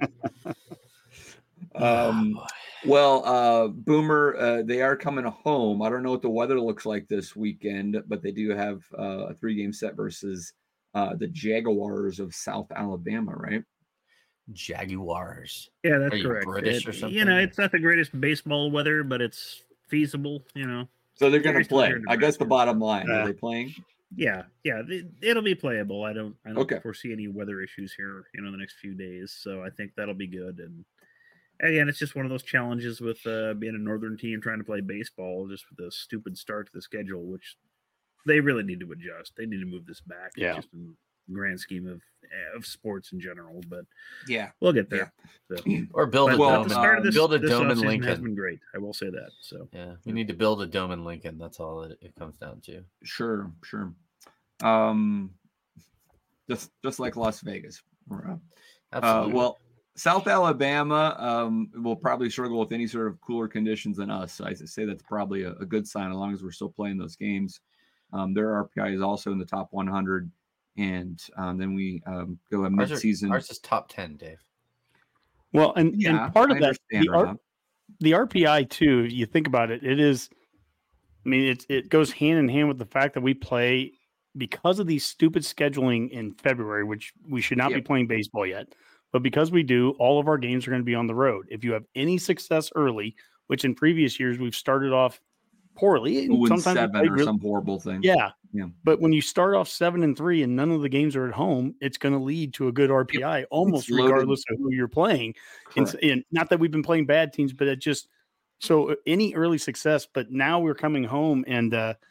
Boomer, they are coming home. I don't know what the weather looks like this weekend, but they do have a 3-game set versus the Jaguars of South Alabama, right? Jaguars. Yeah, that's correct. British or something? It's not the greatest baseball weather, but it's feasible, So they're going to play. I guess the bottom line, are they playing? Yeah, it'll be playable. I don't Okay. foresee any weather issues here, the next few days. So I think that'll be good. And again, it's just one of those challenges with being a northern team trying to play baseball, just with the stupid start to the schedule, which they really need to adjust. They need to move this back. Yeah. Just in the grand scheme of sports in general, but yeah, we'll get there. Yeah. So. Or build a dome. Build a dome in Lincoln. Has been great. I will say that. So yeah, we need to build a dome in Lincoln. That's all it comes down to. Sure. Just like Las Vegas. Absolutely. South Alabama will probably struggle with any sort of cooler conditions than us. So I say that's probably a good sign as long as we're still playing those games. Their RPI is also in the top 100. And then we go a mid-season. Ours is top 10, Dave. Well, and part of that, the RPI too. You think about it, it is. I mean, it goes hand in hand with the fact that we play because of these stupid scheduling in February, which we should not be playing baseball yet. But because we do, all of our games are going to be on the road. If you have any success early, which in previous years we've started off poorly. Who wins Sometimes 7 or some horrible thing. Yeah. Yeah. But when you start off 7-3 and none of the games are at home, it's going to lead to a good RPI almost regardless of who you're playing. And not that we've been playing bad teams, but it just so any early success. But now we're coming home and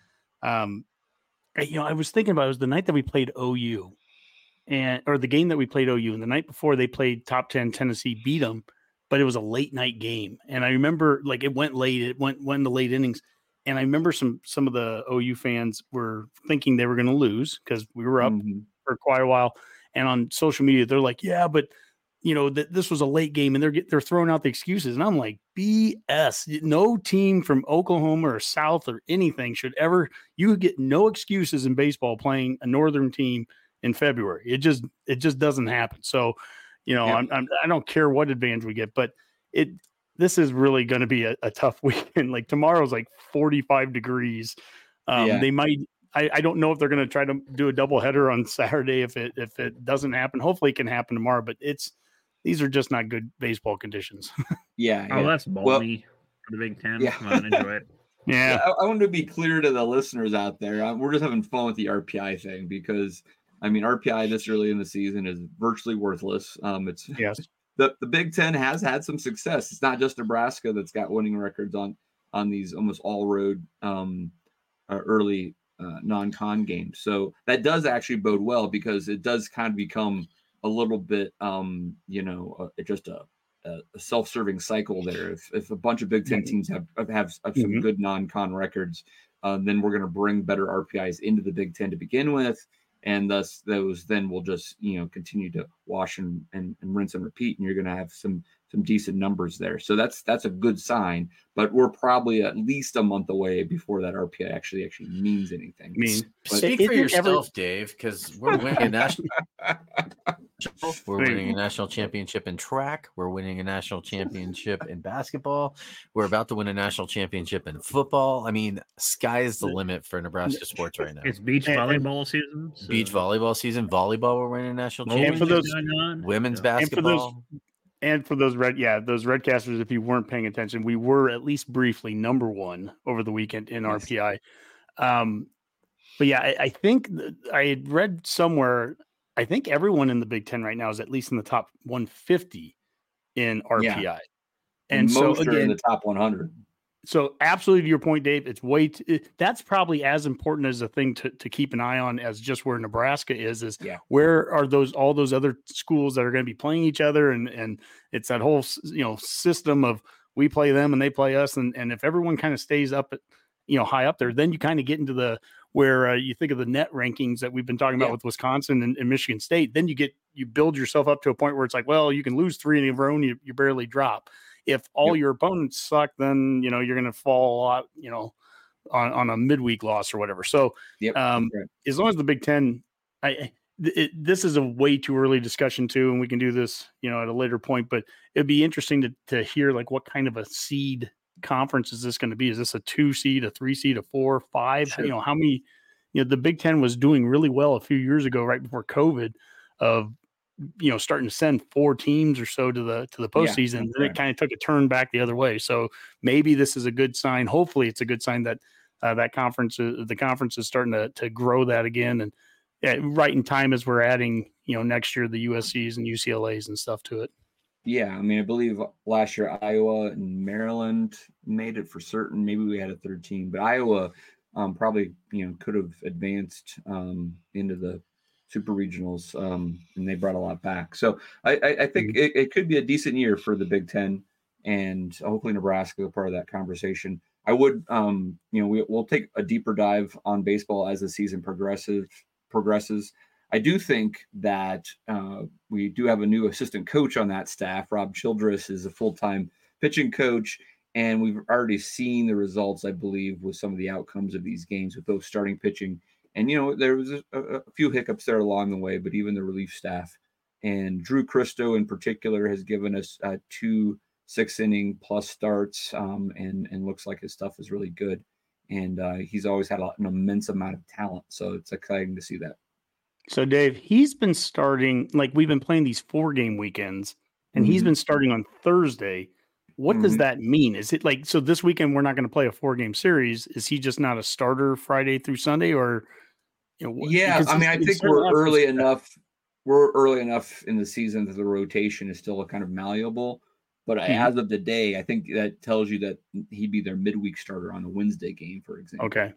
I was thinking about it was the night that we played OU or the game that we played OU, and the night before they played top 10 Tennessee, beat them, but it was a late night game. And I remember like it went late, it went in the late innings. And I remember some of the OU fans were thinking they were going to lose because we were up for quite a while. And on social media, they're like, yeah, but this was a late game, and they're throwing out the excuses. And I'm like, BS. No team from Oklahoma or South or anything should ever. You get no excuses in baseball playing a northern team in February. It just doesn't happen. So, I don't care what advantage we get, but this is really going to be a tough weekend. Like tomorrow's like 45 degrees. They might. I don't know if they're going to try to do a doubleheader on Saturday if it doesn't happen. Hopefully, it can happen tomorrow. But these are just not good baseball conditions. Yeah. Oh, that's balmy for the Big Ten. Yeah. Come on, enjoy it. Yeah. I want to be clear to the listeners out there. We're just having fun with the RPI thing because, RPI this early in the season is virtually worthless. Yes. The Big Ten has had some success. It's not just Nebraska that's got winning records on these almost all road early non-con games. So that does actually bode well because it does kind of become a little bit, just a self-serving cycle there. If a bunch of Big Ten teams have some good non-con records, then we're going to bring better RPIs into the Big Ten to begin with. And thus those then will just, continue to wash and rinse and repeat. And you're going to have some decent numbers there. So that's a good sign, but we're probably at least a month away before that RPI actually means anything. Speak for yourself, Dave, because we're winning a national. We're winning a national championship in track. We're winning a national championship in basketball. We're about to win a national championship in football. Sky is the limit for Nebraska sports right now. It's beach volleyball season. So. Beach volleyball season. Volleyball, we're winning a national championship. Women's basketball. And for those Redcasters, if you weren't paying attention, we were at least briefly number one over the weekend in RPI. But yeah, I think I had read somewhere. I think everyone in the Big Ten right now is at least in the top 150 in RPI, and most are in the top 100. So absolutely to your point, Dave, it's that's probably as important as a thing to keep an eye on as just where Nebraska is where are all those other schools that are going to be playing each other. And it's that whole, system of we play them and they play us. And if everyone kind of stays up at, high up there, then you kind of get into where you think of the net rankings that we've been talking about with Wisconsin and Michigan State, then you build yourself up to a point where it's like, well, you can lose 3 in a row and you barely drop. If all your opponents suck, then, you're going to fall a lot, on a midweek loss or whatever. So as long as the Big Ten, this is a way too early discussion too, and we can do this, at a later point, but it'd be interesting to hear like what kind of a seed conference is this going to be? Is this a 2 seed, a 3 seed, a 4, 5? Sure. How many, the Big Ten was doing really well a few years ago, right before COVID, of starting to send 4 teams or so to the postseason. And then it kind of took a turn back the other way. So maybe this is a good sign. Hopefully it's a good sign that the conference is starting to grow that again. And right in time as we're adding, next year, the USCs and UCLAs and stuff to it. Yeah. I believe last year, Iowa and Maryland made it for certain. Maybe we had a third team, but Iowa probably, could have advanced into the super regionals, and they brought a lot back. So I think it could be a decent year for the Big Ten, and hopefully Nebraska is part of that conversation. I would, we'll take a deeper dive on baseball as the season progresses. I do think that we do have a new assistant coach on that staff. Rob Childress is a full-time pitching coach, and we've already seen the results, I believe, with some of the outcomes of these games with those starting pitching. And, there was a few hiccups there along the way, but even the relief staff and Drew Christo in particular has given us 2 6-inning plus starts, and looks like his stuff is really good. And he's always had an immense amount of talent. So it's exciting to see that. So, Dave, he's been starting, like we've been playing these 4-game weekends, and he's been starting on Thursday. What does that mean? Is it like, so this weekend we're not going to play a 4-game series? Is he just not a starter Friday through Sunday, or Yeah, I mean, I think we're early enough. We're early enough in the season that the rotation is still kind of malleable. But as of today, I think that tells you that he'd be their midweek starter on the Wednesday game, for example. Okay.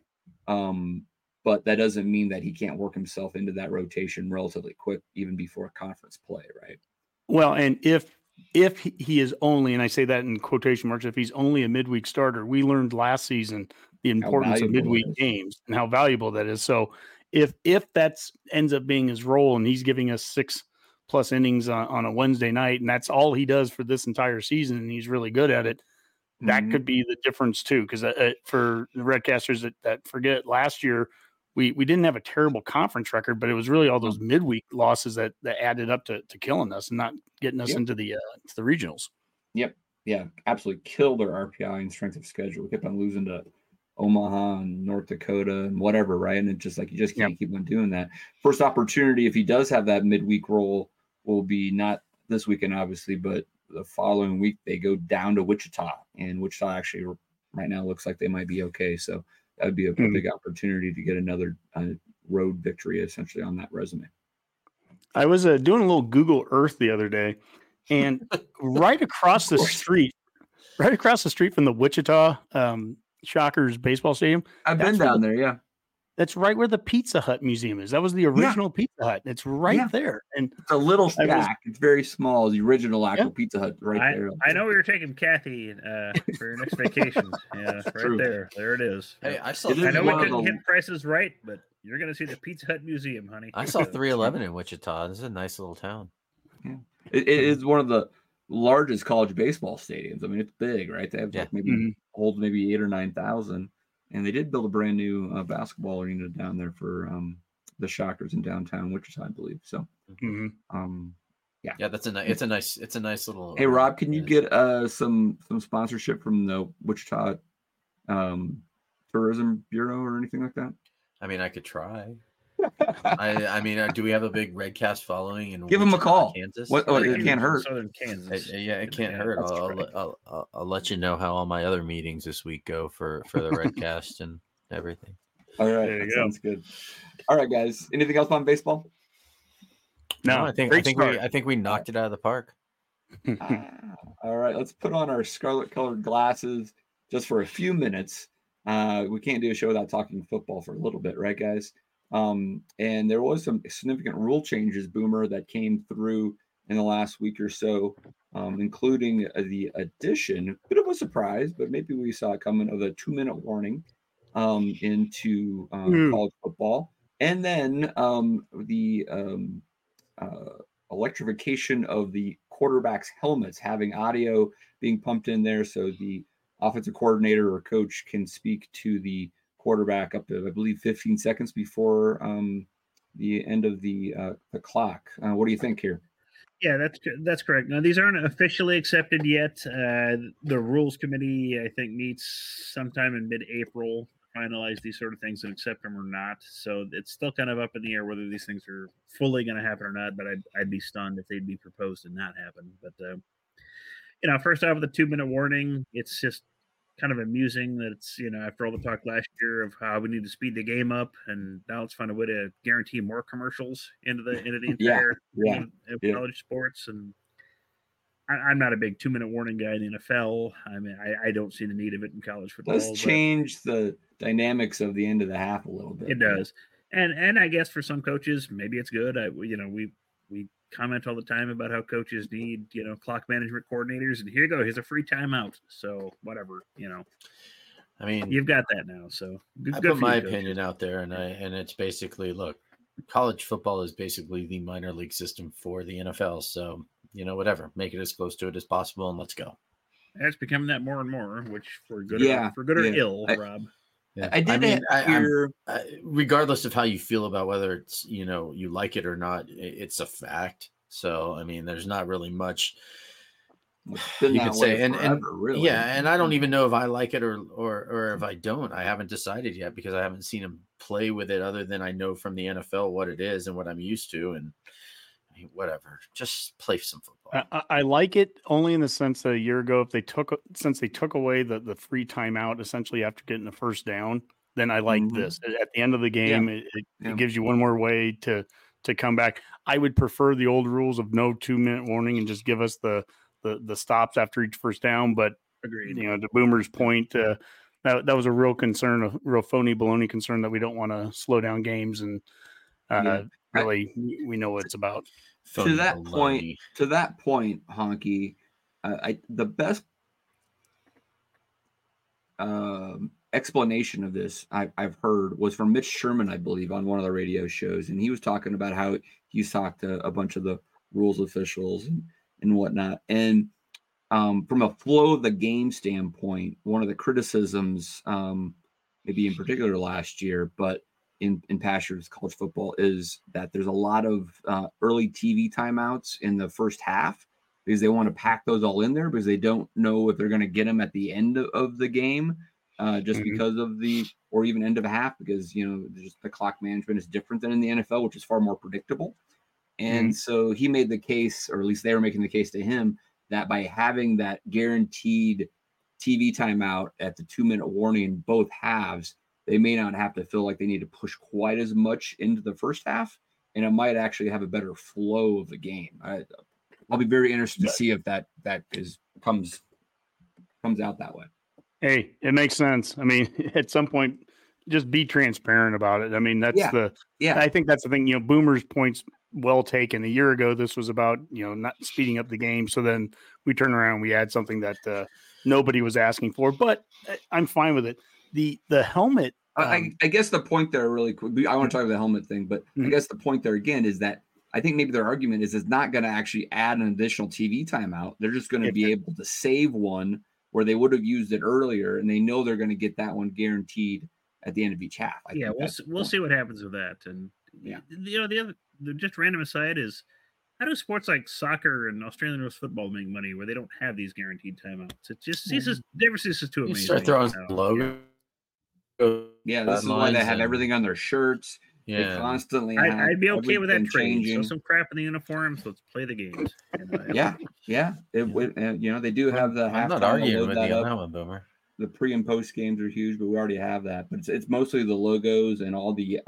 But that doesn't mean that he can't work himself into that rotation relatively quick, even before conference play, right? Well, and if he is only, and I say that in quotation marks, if he's only a midweek starter, we learned last season the importance of midweek games and how valuable that is. So if that's ends up being his role and he's giving us 6+ innings on a Wednesday night, and that's all he does for this entire season, and he's really good at it, that could be the difference too. Because for the Redcasters that forget, last year we didn't have a terrible conference record, but it was really all those midweek losses that added up to killing us and not getting us into the regionals. Yep. Yeah, absolutely killed their RPI and strength of schedule. We kept on losing to Omaha and North Dakota and whatever, right? And it's just like you just can't keep on doing that. First opportunity, if he does have that midweek role, will be not this weekend, obviously, but the following week they go down to Wichita, and Wichita actually right now looks like they might be okay. So that would be a big opportunity to get another road victory essentially on that resume. I was doing a little Google Earth the other day, and right across the street from the Wichita Shockers baseball stadium. I've been down there. Yeah. That's right where the Pizza Hut Museum is. That was the original Pizza Hut. It's right there. And it's a little shack. It's very small. The original actual Pizza Hut there. I know we were taking Kathy for your next vacation. Yeah, right there. There it is. Hey, I know we couldn't get prices right, but you're going to see the Pizza Hut Museum, honey. I saw 311 in Wichita. This is a nice little town. Yeah. It is one of the largest college baseball stadiums. I mean, it's big, right? They have hold maybe 8,000 or 9,000. And they did build a brand new basketball arena down there for the Shockers in downtown Wichita, I believe. So, yeah, it's a nice little. Hey, Rob, can you get some sponsorship from the Wichita Tourism Bureau or anything like that? I mean, I could try. I mean, do we have a big Redcast following? And give them a call. Kansas. It can't hurt. Southern Kansas. It can't hurt. I'll let you know how all my other meetings this week go for the Redcast and everything. All right, that sounds good. All right, guys. Anything else on baseball? No, I think we knocked it out of the park. All right, let's put on our scarlet-colored glasses just for a few minutes. We can't do a show without talking football for a little bit, right, guys? And there was some significant rule changes, Boomer, that came through in the last week or so, including the addition, bit of a surprise, but maybe we saw it coming, of a 2-minute warning into college football. And then the electrification of the quarterbacks' helmets, having audio being pumped in there so the offensive coordinator or coach can speak to the quarterback up to, I believe, 15 seconds before the end of the clock. What do you think here? Yeah, that's correct. Now, these aren't officially accepted yet. The rules committee, I think, meets sometime in mid-April, finalize these sort of things and accept them or not. So it's still kind of up in the air whether these things are fully going to happen or not, but I'd be stunned if they'd be proposed and not happen. But, first off, with the 2-minute warning, it's just kind of amusing that it's, after all the talk last year of how we need to speed the game up, and now let's find a way to guarantee more commercials into the entire college sports. And I'm not a big 2-minute warning guy in the NFL. I mean, I don't see the need of it in college football. Let's change the dynamics of the end of the half a little bit. It does. And I guess for some coaches, maybe it's good. We comment all the time about how coaches need, clock management coordinators, and here you go. Here's a free timeout. So whatever, I mean, you've got that now. So I put my opinion out there, and it's basically, look, college football is basically the minor league system for the NFL. So, whatever, make it as close to it as possible, and let's go. It's becoming that more and more, which for good or ill, Rob. Yeah. I did hear, regardless of how you feel about whether it's, you like it or not, it's a fact. So, I mean, there's not really much you could say. And really. Yeah. And I don't even know if I like it or if I don't. I haven't decided yet because I haven't seen him play with it, other than I know from the NFL what it is and what I'm used to. And whatever. Just play some football. I like it only in the sense that a year ago, since they took away the free timeout essentially after getting the first down, then I like this. At the end of the game, it gives you one more way to come back. I would prefer the old rules of no 2-minute warning and just give us the stops after each first down. But Agreed. To Boomer's point, that was a real concern, a real phony baloney concern that we don't want to slow down games and really we know what it's about. To that point, Honky, the best explanation of this I've heard was from Mitch Sherman, I believe, on one of the radio shows, and he was talking about how he's talked to a bunch of the rules officials and whatnot, and from a flow of the game standpoint, one of the criticisms, maybe in particular last year, but in past years college football, is that there's a lot of early TV timeouts in the first half because they want to pack those all in there because they don't know if they're going to get them at the end of the game, just because of or even end of half, because just the clock management is different than in the NFL, which is far more predictable. And so he made the case, or at least they were making the case to him, that by having that guaranteed TV timeout at the 2-minute warning in both halves, they may not have to feel like they need to push quite as much into the first half, and it might actually have a better flow of the game. I'll be very interested to see if that comes out that way. Hey, it makes sense. I mean, at some point, just be transparent about it. I mean, I think that's the thing. Boomer's point's well taken. A year ago, this was about not speeding up the game. So then we turn around and we add something that nobody was asking for. But I'm fine with it. The helmet. I guess the point there really quick. I want to talk about the helmet thing, but I guess the point there again is that I think maybe their argument is it's not going to actually add an additional TV timeout. They're just going to be able to save one where they would have used it earlier, and they know they're going to get that one guaranteed at the end of each half. We'll see what happens with that. And the just random aside is, how do sports like soccer and Australian rules football make money where they don't have these guaranteed timeouts? It just never ceases to amaze me. Start throwing logo. Yeah, this is why they have everything on their shirts. Yeah, they constantly. I'd be okay with that trade. So some crap in the uniforms. Let's play the games. They do have the. I'm not arguing with you on that one, Boomer. The pre and post games are huge, but we already have that. But it's mostly the logos and all the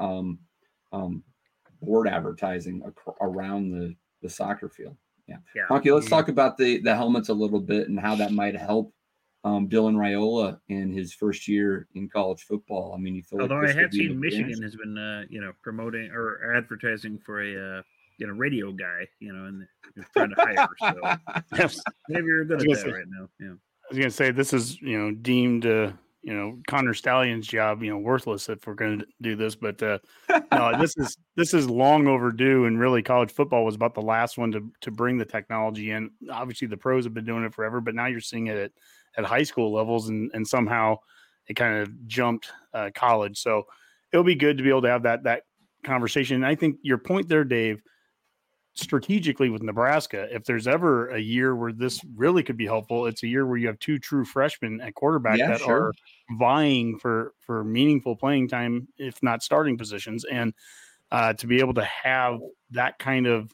board advertising around the soccer field. Okay, let's talk about the helmets a little bit and how that might help Dylan Raiola in his first year in college football. I mean, you feel although I have seen Michigan has been promoting or advertising for a radio guy, and trying to hire. So maybe you're good at that right now. Yeah, I was gonna say this is deemed Connor Stallion's job worthless if we're going to do this, but no, this is long overdue, and really college football was about the last one to bring the technology in. Obviously the pros have been doing it forever, but now you're seeing it at high school levels, and somehow it kind of jumped college. So it'll be good to be able to have that conversation. And I think your point there, Dave, strategically with Nebraska, if there's ever a year where this really could be helpful, it's a year where you have two true freshmen at quarterback are vying for meaningful playing time, if not starting positions. And to be able to have that kind of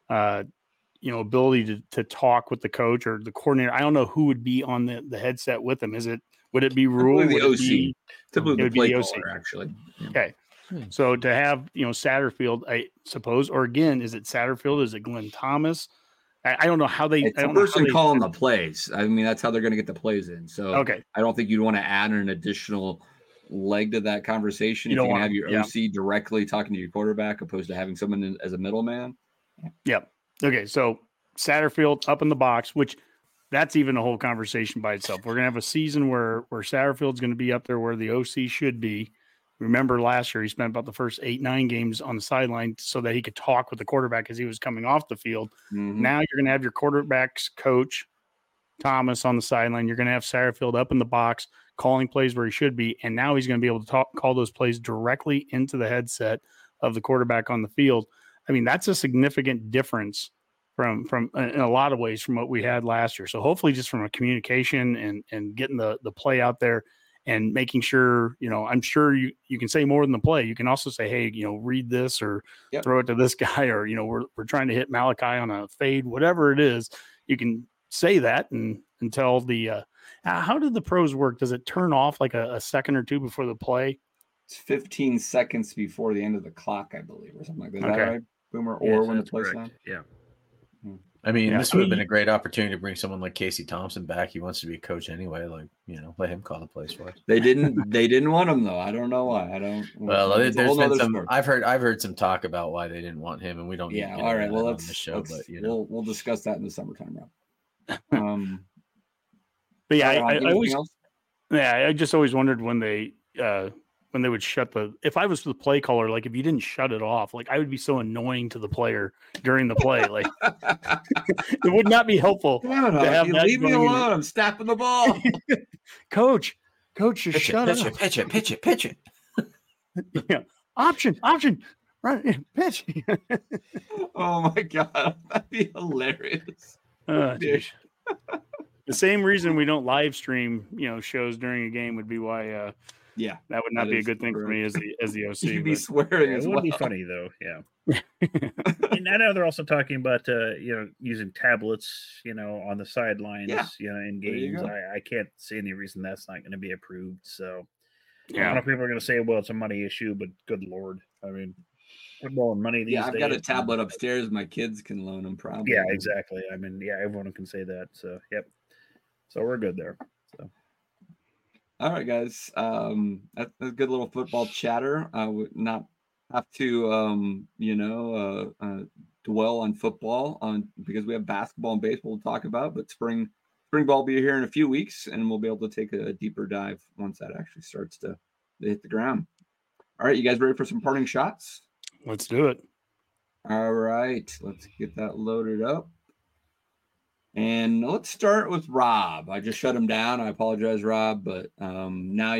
ability to talk with the coach or the coordinator. I don't know who would be on the headset with them. Would it be Rule? The OC. Typically the play caller, actually. Yeah. Okay. So to have, Satterfield, I suppose, or again, is it Satterfield? Is it Glenn Thomas? I don't know how they. It's a person calling the plays. I mean, that's how they're going to get the plays in. So okay. I don't think you'd want to add an additional leg to that conversation. If you can have your OC directly talking to your quarterback, opposed to having someone as a middleman. Yep. Okay. So Satterfield up in the box, which that's even a whole conversation by itself. We're going to have a season where Satterfield's going to be up there where the OC should be. Remember last year, he spent about the first 8-9 games on the sideline so that he could talk with the quarterback as he was coming off the field. Mm-hmm. Now you're going to have your quarterback's coach, Thomas, on the sideline. You're going to have Satterfield up in the box calling plays where he should be. And now he's going to be able to call those plays directly into the headset of the quarterback on the field. I mean, that's a significant difference from in a lot of ways from what we had last year. So hopefully just from a communication and getting the play out there and making sure, I'm sure you can say more than the play. You can also say, hey, read this or throw it to this guy, or, we're trying to hit Malachi on a fade, whatever it is. You can say that and tell the, how did the pros work? Does it turn off like a second or two before the play? It's 15 seconds before the end of the clock, I believe, or something like that. Is that right, Boomer? Or Yes, when the that's play's correct. on? Yeah. I mean, this would have been a great opportunity to bring someone like Casey Thompson back. He wants to be a coach anyway. Like, let him call the plays for us. They didn't want him though. I don't know why. I don't. Well, there's been some. Story. I've heard some talk about why they didn't want him, and we don't. Yeah. All right. Well, on the show, but we'll discuss that in the summertime, Rob. But yeah, I just always wondered when they would shut if I was the play caller, like if you didn't shut it off, like I would be so annoying to the player during the play. Like it would not be helpful. To have leave me alone. I'm snapping the ball. Coach, just shut up. Pitch it. Yeah. Option. Right. Pitch. Oh my God. That'd be hilarious. The same reason we don't live stream, shows during a game would be why that would not be a good thing for me as the OC. You'd be swearing as it well. Would be funny though, yeah. And I know they're also talking about using tablets, on the sidelines, in games. I can't see any reason that's not going to be approved. So I know people are going to say, well, it's a money issue, but good Lord, I mean, football and money these days. I've got a tablet upstairs. My kids can loan them probably. Yeah, exactly. I mean, everyone can say that. So yep. So we're good there. So. All right, guys. That's a good little football chatter. I would not have to, dwell on football because we have basketball and baseball to talk about. But spring ball will be here in a few weeks, and we'll be able to take a deeper dive once that actually starts to hit the ground. All right, you guys ready for some parting shots? Let's do it. All right, let's get that loaded up. And let's start with Rob. I just shut him down. I apologize, Rob, but now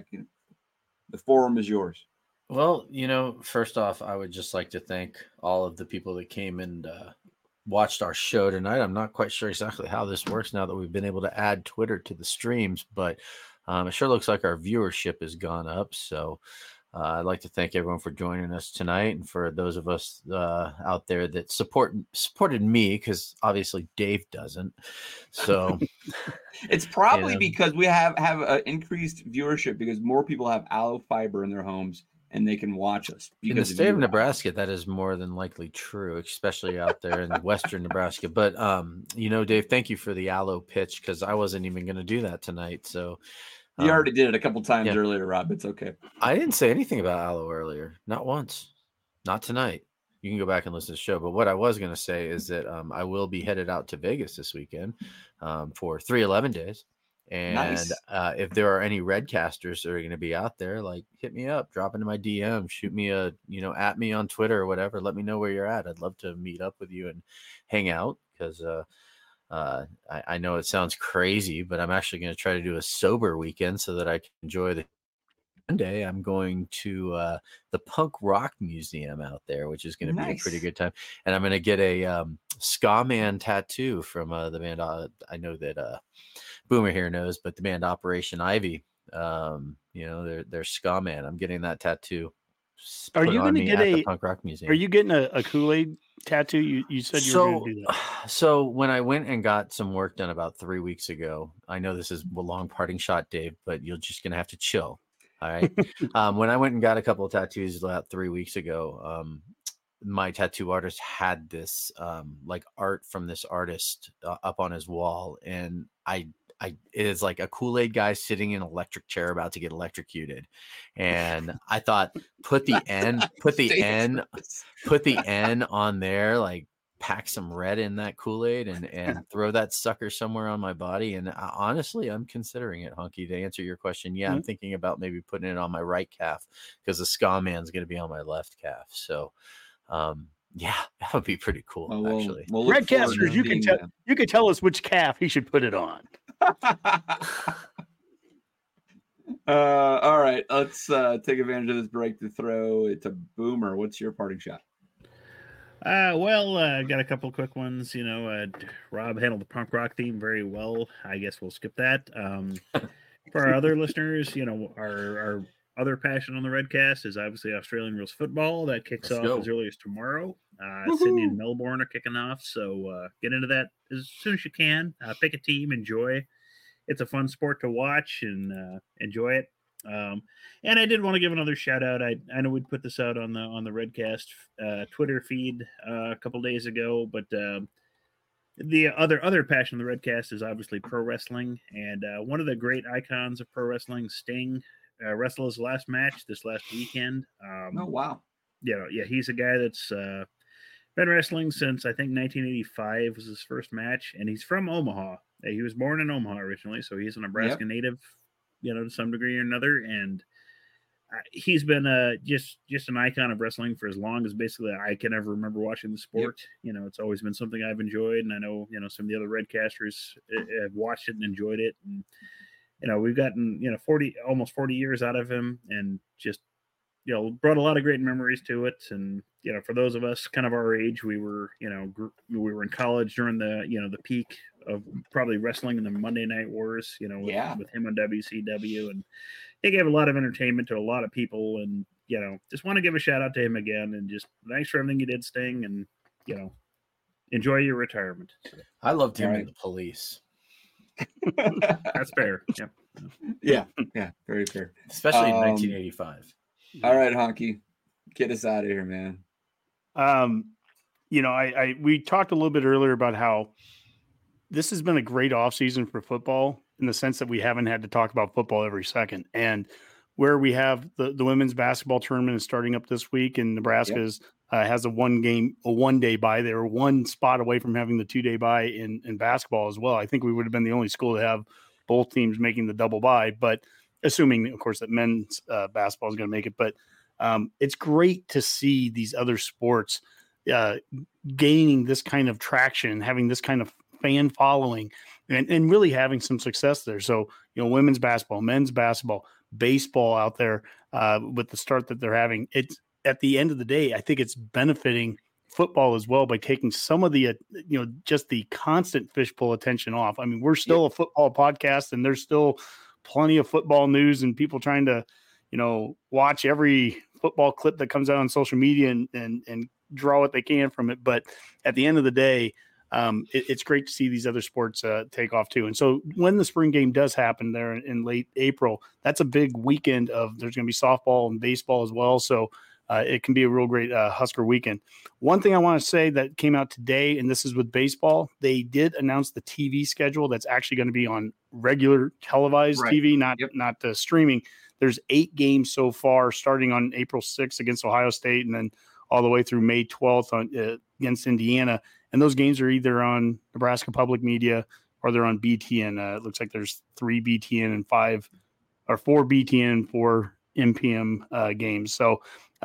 the forum is yours. Well, first off, I would just like to thank all of the people that came and watched our show tonight. I'm not quite sure exactly how this works now that we've been able to add Twitter to the streams, but it sure looks like our viewership has gone up. So I'd like to thank everyone for joining us tonight, and for those of us out there that supported me, because obviously Dave doesn't. So it's probably because we have an increased viewership because more people have aloe fiber in their homes and they can watch us. In the state of Nebraska, that is more than likely true, especially out there in western Nebraska. But Dave, thank you for the aloe pitch, because I wasn't even going to do that tonight. So. You already did it a couple times earlier, Rob. It's okay. I didn't say anything about aloe earlier. Not once. Not tonight. You can go back and listen to the show. But what I was going to say is that I will be headed out to Vegas this weekend for 311 days. And nice. If there are any Redcasters that are going to be out there, like, hit me up, drop into my DM, shoot me at me on Twitter or whatever. Let me know where you're at. I'd love to meet up with you and hang out, because I know it sounds crazy, but I'm actually going to try to do a sober weekend so that I can enjoy the Monday. I'm going to the Punk Rock Museum out there, which is going to be a pretty good time. And I'm going to get a Ska Man tattoo from the band. I know that Boomer here knows, but the band Operation Ivy, they're Ska Man. I'm getting that tattoo. Are you going to get the Punk Rock Museum? Are you getting a Kool-Aid tattoo? You said you were going to do that. So when I went and got some work done about 3 weeks ago, I know this is a long parting shot, Dave, but you're just going to have to chill. All right. When I went and got a couple of tattoos about 3 weeks ago, my tattoo artist had this like art from this artist up on his wall, and it is like a Kool-Aid guy sitting in an electric chair about to get electrocuted. And I thought, put the N on there, like pack some red in that Kool-Aid and throw that sucker somewhere on my body. And honestly, I'm considering it, Hunky, to answer your question. Yeah, I'm thinking about maybe putting it on my right calf, because the Ska Man's going to be on my left calf. So, yeah, that would be pretty cool, actually. Redcasters, you can tell us which calf he should put it on. All right, let's take advantage of this break to throw it to Boomer. What's your parting shot? Got a couple quick ones. Rob handled the punk rock theme very well. I guess we'll skip that. For our other listeners, our other passion on the Redcast is obviously Australian rules football. That kicks Let's off go. as early as tomorrow. Sydney and Melbourne are kicking off, so get into that as soon as you can. Pick a team, enjoy. It's a fun sport to watch and enjoy it. And I did want to give another shout out. I know we'd put this out on the Redcast Twitter feed a couple days ago, but the other passion of the Redcast is obviously pro wrestling, and one of the great icons of pro wrestling, Sting, wrestled his last match this last weekend. Oh wow! Yeah, he's a guy that's been wrestling since I think 1985 was his first match, and he's from Omaha. He was born in Omaha originally, so he's a Nebraska native, to some degree or another, and he's been just an icon of wrestling for as long as basically I can ever remember watching the sport. It's always been something I've enjoyed, and I know some of the other Redcasters have watched it and enjoyed it, and we've gotten almost 40 years out of him, and just brought a lot of great memories to it. And for those of us kind of our age, we were we were in college during the the peak of probably wrestling in the Monday Night Wars, with him on WCW, and he gave a lot of entertainment to a lot of people, and just want to give a shout out to him again, and just thanks for everything you did, Sting, and enjoy your retirement. I loved him in The Police. That's fair. Yeah, very fair, especially in 1985. All right, Honky, get us out of here, man. We talked a little bit earlier about how this has been a great offseason for football in the sense that we haven't had to talk about football every second. And where we have the women's basketball tournament is starting up this week, and Nebraska's has a one-day bye. They were one spot away from having the 2-day bye in basketball as well. I think we would have been the only school to have both teams making the double bye, but assuming, of course, that men's basketball is going to make it. But it's great to see these other sports gaining this kind of traction, having this kind of fan following, and really having some success there. So, women's basketball, men's basketball, baseball out there with the start that they're having. It's at the end of the day, I think it's benefiting football as well by taking some of the, just the constant fishbowl attention off. I mean, we're still a football podcast, and there's still plenty of football news and people trying to, watch every football clip that comes out on social media and draw what they can from it. But at the end of the day, it's great to see these other sports take off too. And so when the spring game does happen there in late April, that's a big weekend there's going to be softball and baseball as well. So it can be a real great Husker weekend. One thing I want to say that came out today, and this is with baseball, they did announce the TV schedule that's actually going to be on regular televised TV, not streaming. There's 8 games so far, starting on April 6th against Ohio State, and then all the way through May 12th against Indiana. And those games are either on Nebraska Public Media or they're on BTN. It looks like there's 3 BTN and 4 BTN and 4 MPM games. So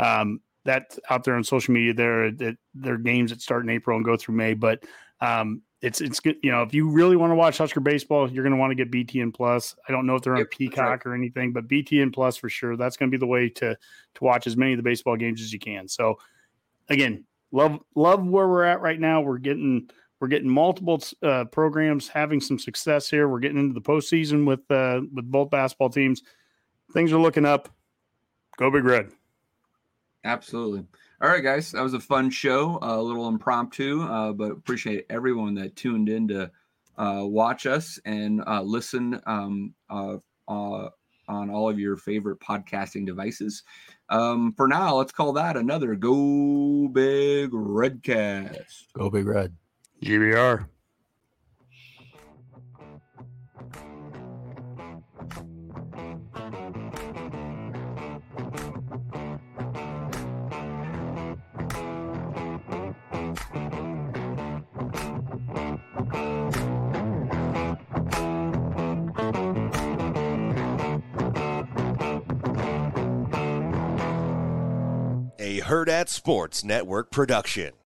that's out there on social media. They're games that start in April and go through May. But it's good. If you really want to watch Husker baseball, you're going to want to get BTN Plus. I don't know if they're on Peacock or anything, but BTN Plus for sure. That's going to be the way to watch as many of the baseball games as you can. So again, love where we're at right now. We're getting multiple programs having some success here. We're getting into the postseason with both basketball teams. Things are looking up. Go Big Red. Absolutely. All right, guys, that was a fun show, a little impromptu, but appreciate everyone that tuned in to watch us and listen on all of your favorite podcasting devices. For now, let's call that another Go Big Redcast. Go Big Red. GBR. A Herd at Sports Network production.